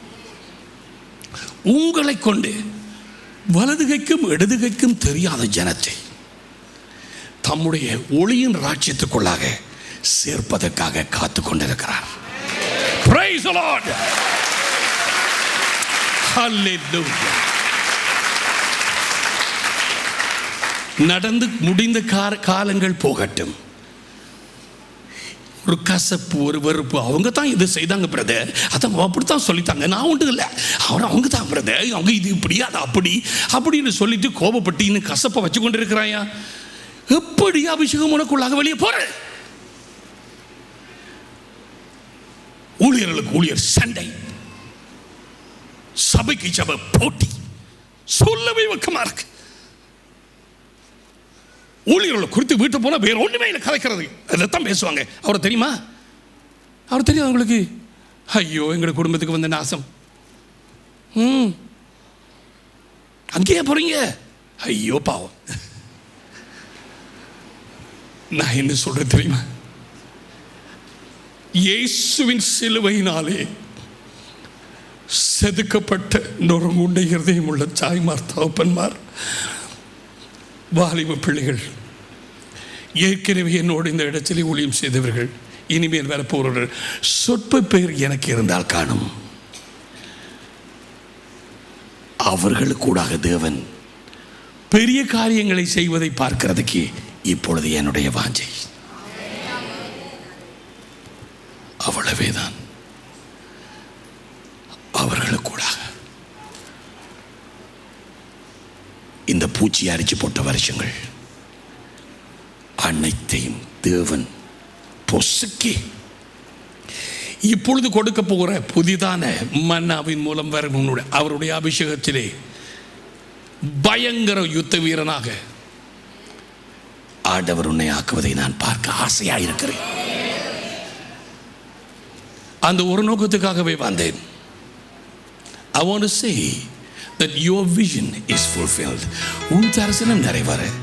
உங்களை கொண்டு வலதுகைக்கும் இடதுகைக்கும் தெரியாத ஜனத்தை தம்முடைய ஒளியின் ராஜ்யத்துக்குள்ளாக சேர்ப்பதற்காக காத்து கொண்டிருக்கிறார். Praise the Lord. Hallelujah. நடந்து முடிந்த காலங்கள் போகட்டும். ஒரு கசப்பு, ஒரு வெறுப்பு, அவங்க தான் இது செய்தாங்க பிரதர், அதான் அப்படித்தான் சொல்லித்தாங்க, நான் ஒன்றும் இல்லை, அவங்க தான் பிரதர், அவங்க இது இப்படி அது அப்படி அப்படின்னு சொல்லிட்டு கோபப்பட்டு இன்னும் கசப்பை வச்சு கொண்டு இருக்கிறாயா? எப்படி அபிஷேகம் உனக்குள்ளாக வெளியே போற? ஊழியர்களுக்கு ஊழியர் சண்டை, சபைக்கு சபை போட்டி, சொல்லவே வெக்கமா இருக்கு. ஊழியர்களை குறித்து வீட்டு போனா வேற ஒண்ணுமே இல்லை, கதைக்கிறது அதைத்தான் பேசுவாங்க. அவரை தெரியுமா? அவர் தெரியும் அவங்களுக்கு. ஐயோ, எங்களுடைய குடும்பத்துக்கு வந்த நாசம், அங்கேயே போறீங்க, ஐயோ பாவம். நான் என்ன சொல்றேன் தெரியுமா? இயேசுவின் சிலுவையினாலே செதுக்கப்பட்ட நொறுங்குண்ட இருதயம் உள்ள தாய்மார், தகப்பன்மார், வாலிப பிள்ளைகள், ஏற்கனவே என்னோடு இந்த இடத்திலே ஊழியம் செய்தவர்கள், இனிமேல் வரப்போகிறவர்கள், சொற்ப பேர் எனக்கு இருந்தால் காணும். அவர்களுக்கூடாக தேவன் பெரிய காரியங்களை செய்வதை பார்க்கிறதுக்கு இப்பொழுது என்னுடைய வாஞ்சை அவ்வளவேதான். அவர்களுக்கூடாக இந்த பூச்சி அரிச்சு போட்ட வருஷங்கள் அனைத்தையும் தேவன் பொசுக்கி இப்பொழுது கொடுக்க போகிற புதிதான மன்னாவின் மூலம் வரும் அவருடைய அபிஷேகத்திலே பயங்கர யுத்த வீரனாக ஆண்டவர் உன்னை ஆக்குவதை நான் பார்க்க ஆசையாயிருக்கிறேன். அந்த ஒரு நோக்கத்துக்காகவே வந்தேன். I want to say that your vision is fulfilled. உன் தரிசனம் நிறைவேற